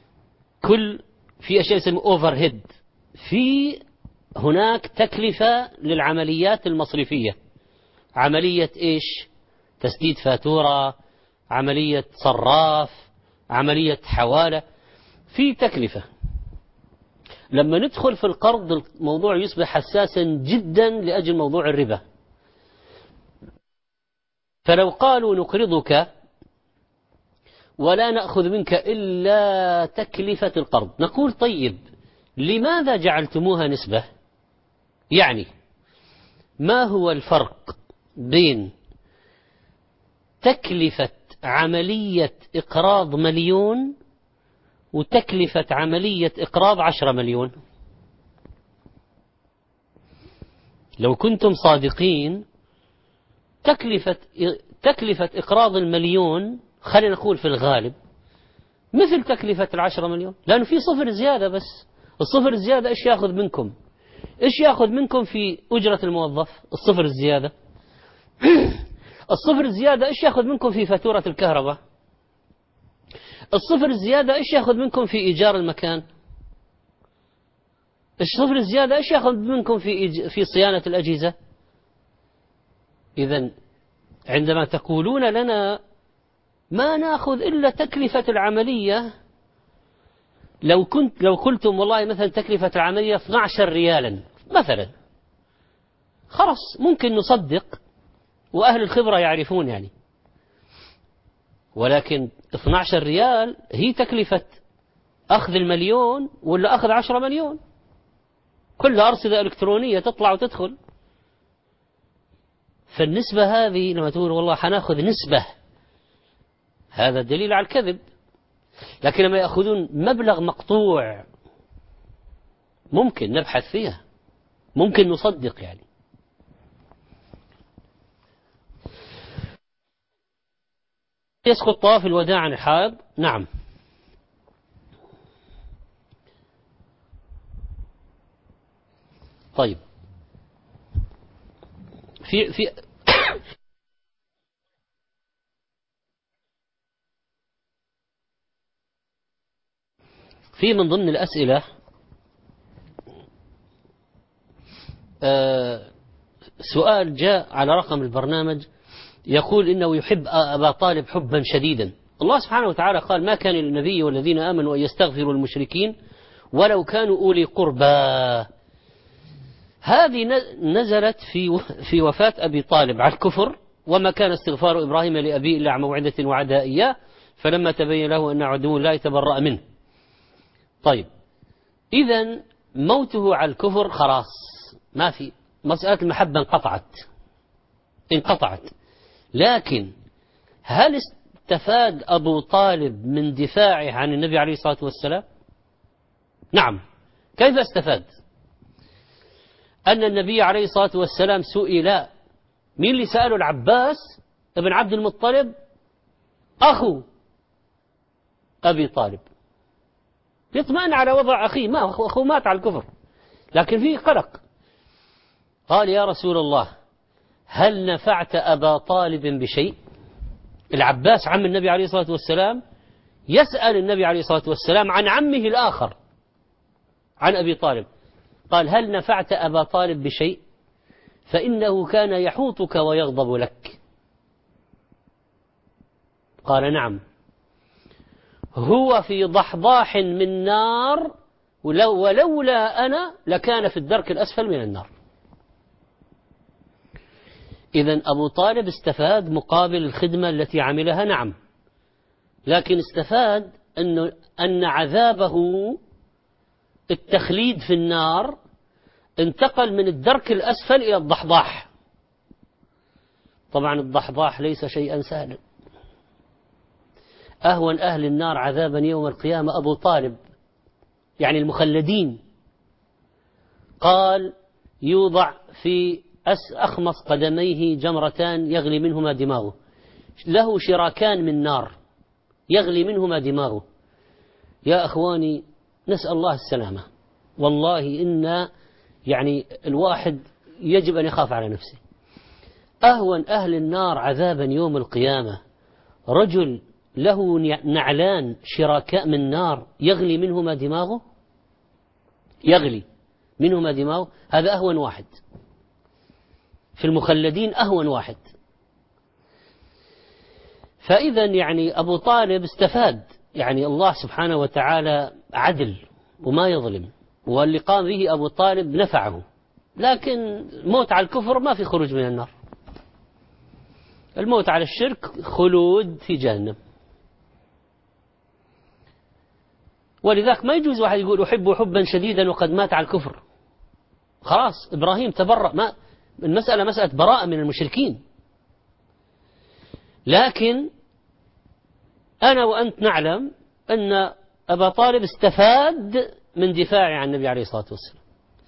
في أشياء يسمى أوفر هيد، في هناك تكلفة للعمليات المصرفية، عملية إيش؟ تسديد فاتورة، عملية صراف، عملية حوالة، في تكلفة. لما ندخل في القرض الموضوع يصبح حساسا جدا لأجل موضوع الربا. فلو قالوا نقرضك ولا نأخذ منك إلا تكلفة القرض. نقول طيب لماذا جعلتموها نسبة؟ يعني ما هو الفرق بين تكلفة عملية إقراض 1,000,000 وتكلفة عملية إقراض 10 مليون؟ لو كنتم صادقين تكلفة إقراض 1,000,000 خلينا نقول في الغالب مثل تكلفة 10 مليون، لأنه في صفر زيادة. بس الصفر الزيادة إيش يأخذ منكم؟ إيش يأخذ منكم في أجرة الموظف؟ الصفر الزيادة. الصفر الزيادة إيش يأخذ منكم في فاتورة الكهرباء؟ الصفر الزيادة إيش يأخذ منكم في إيجار المكان؟ الصفر الزيادة إيش يأخذ منكم في صيانة الأجهزة؟ إذن عندما تقولون لنا ما نأخذ إلا تكلفة العملية، لو قلتم والله مثلا تكلفة العملية 12 ريالا مثلا، خلاص ممكن نصدق وأهل الخبرة يعرفون يعني. ولكن 12 ريال هي تكلفة أخذ 1,000,000 ولا أخذ 10 مليون، كلها أرصدة إلكترونية تطلع وتدخل. فالنسبة هذه لما تقول والله حناخذ نسبة، هذا دليل على الكذب. لكن لما يأخذون مبلغ مقطوع ممكن نبحث فيها، ممكن نصدق يعني. يسقط طواف الوداع عن الحائض؟ نعم. طيب في من ضمن الأسئلة سؤال جاء على رقم البرنامج يقول إنه يحب أبا طالب حبا شديدا. الله سبحانه وتعالى قال ما كان للنبي والذين آمنوا أن يستغفروا المشركين ولو كانوا أولي قربى. هذه نزلت في وفاة أبي طالب على الكفر، وما كان استغفار إبراهيم لأبيه إلا عن موعدة وعدها إياه فلما تبين له أن عدو لا يتبرأ منه. طيب إذن موته على الكفر خلاص ما في مسألة المحبة انقطعت. لكن هل استفاد أبو طالب من دفاعه عن النبي عليه الصلاة والسلام؟ نعم. كيف استفاد؟ أن النبي عليه الصلاة والسلام سئل، مين اللي سأله؟ العباس ابن عبد المطلب أخو أبي طالب، يطمئن على وضع أخيه، ما أخوه مات على الكفر لكن فيه قلق. قال يا رسول الله هل نفعت أبا طالب بشيء؟ العباس عم النبي عليه الصلاة والسلام يسأل النبي عليه الصلاة والسلام عن عمه الآخر عن أبي طالب، قال هل نفعت أبا طالب بشيء؟ فإنه كان يحوطك ويغضب لك. قال نعم، هو في ضحضاح من نار ولولا أنا لكان في الدرك الأسفل من النار. إذن أبو طالب استفاد مقابل الخدمة التي عملها، نعم، لكن استفاد أن عذابه التخليد في النار انتقل من الدرك الأسفل إلى الضحضاح. طبعا الضحضاح ليس شيئا سهلا. أهون أهل النار عذابا يوم القيامة أبو طالب، يعني المخلدين. قال يوضع في أخمص قدميه جمرتان يغلي منهما دماغه، له شراكان من نار يغلي منهما دماغه. يا أخواني نسأل الله السلامة. والله إن يعني الواحد يجب أن يخاف على نفسه. أهون أهل النار عذابا يوم القيامة رجل له نعلان شراكاء من نار يغلي منهما دماغه، هذا أهون واحد في المخلدين، أهون واحد. فإذا يعني أبو طالب استفاد، يعني الله سبحانه وتعالى عدل وما يظلم، واللي قام به أبو طالب نفعه. لكن الموت على الكفر ما في خروج من النار، الموت على الشرك خلود في جهنم. ولذلك ما يجوز واحد يقول أحب حبا شديدا وقد مات على الكفر. خلاص إبراهيم تبرأ، ما المسألة مسألة براءة من المشركين. لكن أنا وأنت نعلم أن أبا طالب استفاد من دفاعه عن النبي عليه الصلاة والسلام.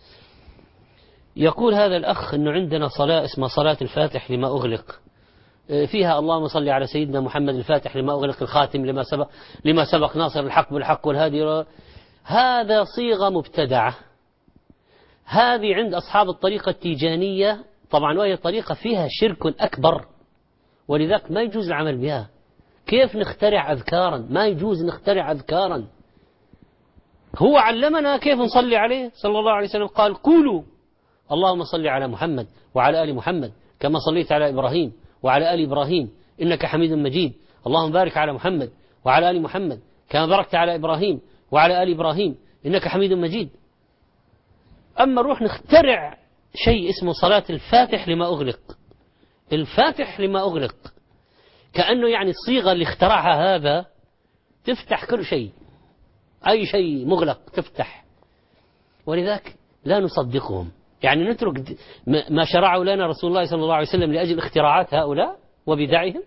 يقول هذا الأخ أنه عندنا صلاة اسمها صلاة الفاتح لما أغلق، فيها اللهم صل على سيدنا محمد الفاتح لما أغلق الخاتم لما سبق ناصر الحق بالحق والهادي. هذا صيغة مبتدعة، هذه عند أصحاب الطريقة التيجانية طبعا، وهي طريقة فيها شرك أكبر، ولذلك ما يجوز العمل بها. كيف نخترع أذكارا؟ ما يجوز نخترع أذكارا. هو علمنا كيف نصلي عليه صلى الله عليه وسلم، قال قولوا اللهم صل على محمد وعلى آل محمد كما صليت على إبراهيم وعلى آل إبراهيم إنك حميد مجيد، اللهم بارك على محمد وعلى آل محمد كما باركت على إبراهيم وعلى آل إبراهيم إنك حميد مجيد. أما نروح نخترع شيء اسمه صلاة الفاتح لما أغلق، الفاتح لما أغلق كأنه يعني الصيغة اللي اخترعها هذا تفتح كل شيء، أي شيء مغلق تفتح، ولذلك لا نصدقهم. يعني نترك ما شرعه لنا رسول الله صلى الله عليه وسلم لأجل اختراعات هؤلاء وبدعهم،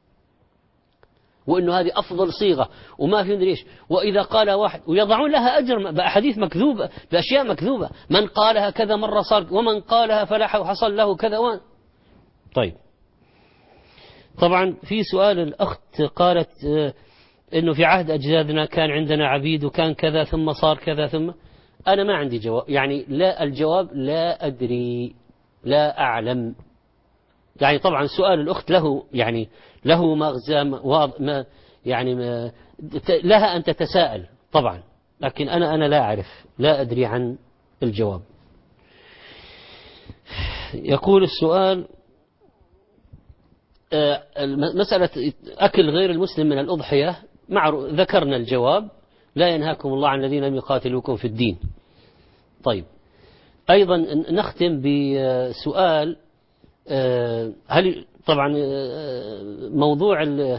وإنه هذه أفضل صيغة وما في ليش. وإذا قال واحد ويضعون لها أجر بأحاديث مكذوبة بأشياء مكذوبة، من قالها كذا مرة صار، ومن قالها فلاح وحصل له كذا طيب. طبعا في سؤال الأخت قالت إنه في عهد أجدادنا كان عندنا عبيد وكان كذا ثم صار كذا ثم. أنا ما عندي جواب، يعني لا، الجواب لا أدري لا أعلم. يعني طبعا سؤال الأخت له يعني له مغزى ما يعني ما لها أن تتساءل طبعا، لكن أنا لا أعرف، لا أدري عن الجواب. يقول السؤال مسألة أكل غير المسلم من الأضحية، ذكرنا الجواب، لا ينهاكم الله عن الذين لم يقاتلوكم في الدين. طيب أيضا نختم بسؤال، هل طبعا موضوع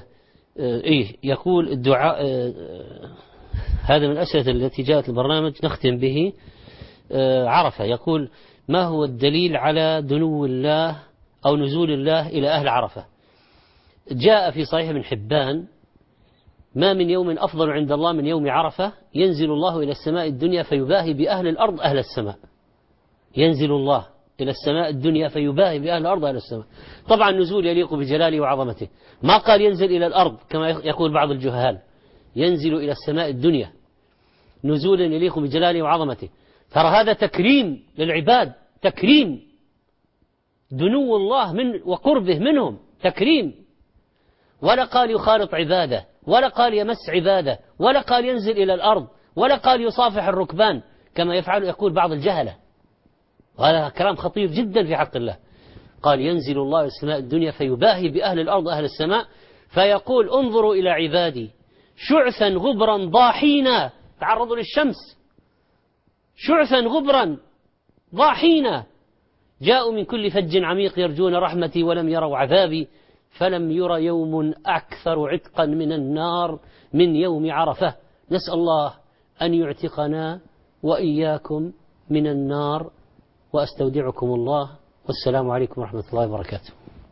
يقول الدعاء، هذا من الأسئلة التي جاءت البرنامج نختم به. عرفة يقول ما هو الدليل على دنو الله أو نزول الله إلى أهل عرفة؟ جاء في صحيح ابن حبان ما من يوم أفضل عند الله من يوم عرفة، ينزل الله إلى السماء الدنيا فيباهي بأهل الأرض أهل السماء. ينزل الله إلى السماء الدنيا فيباهي بأهل الأرض أهل السماء. طبعا نزول يليق بجلاله وعظمته، ما قال ينزل إلى الأرض كما يقول بعض الجهال، ينزل إلى السماء الدنيا نزولا يليق بجلاله وعظمته. ترى هذا تكريم للعباد، تكريم، دنو الله من وقربه منهم تكريم. ولا قال يخالط عباده، ولا قال يمس عباده، ولا قال ينزل إلى الأرض، ولا قال يصافح الركبان كما يقول بعض الجهلة. وهذا كلام خطير جدا في حق الله. قال ينزل الله إلى السماء الدنيا فيباهي بأهل الأرض أهل السماء فيقول انظروا إلى عبادي شعثا غبرا ضاحين، تعرضوا للشمس، شعثا غبرا ضاحين، جاءوا من كل فج عميق يرجون رحمتي ولم يروا عذابي، فلم ير يوم أكثر عتقا من النار من يوم عرفة. نسأل الله أن يعتقنا وإياكم من النار، وأستودعكم الله، والسلام عليكم ورحمة الله وبركاته.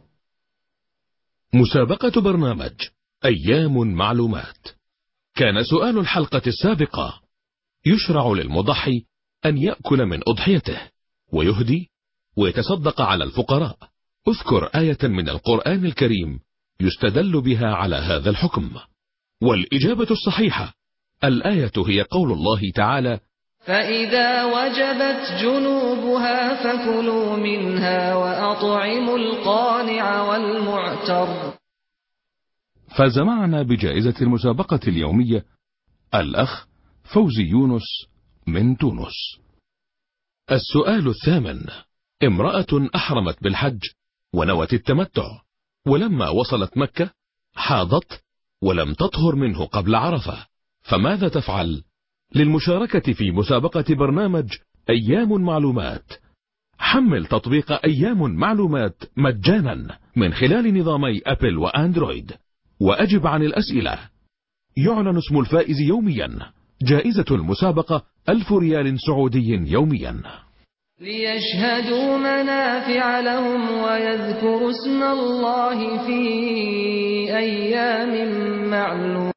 مسابقة برنامج أيام معلومات. كان سؤال الحلقة السابقة: يشرع للمضحي أن يأكل من أضحيته ويهدي ويتصدق على الفقراء؟ اذكر آية من القرآن الكريم يستدل بها على هذا الحكم. والإجابة الصحيحة الآية هي قول الله تعالى: فإذا وجبت جنوبها فكلوا منها وأطعموا القانع والمعتر. فاز معنا بجائزة المسابقة اليومية الأخ فوزي يونس من تونس. السؤال الثامن: امرأة أحرمت بالحج ونوت التمتع، ولما وصلت مكة حاضت ولم تطهر منه قبل عرفة، فماذا تفعل؟ للمشاركة في مسابقة برنامج أيام معلومات حمل تطبيق أيام معلومات مجانا من خلال نظامي أبل وأندرويد، وأجب عن الأسئلة. يعلن اسم الفائز يوميا جائزة المسابقة 1000 ريال سعودي يوميا. ليشهدوا منافع لهم ويذكروا اسم الله في أيام معلومة.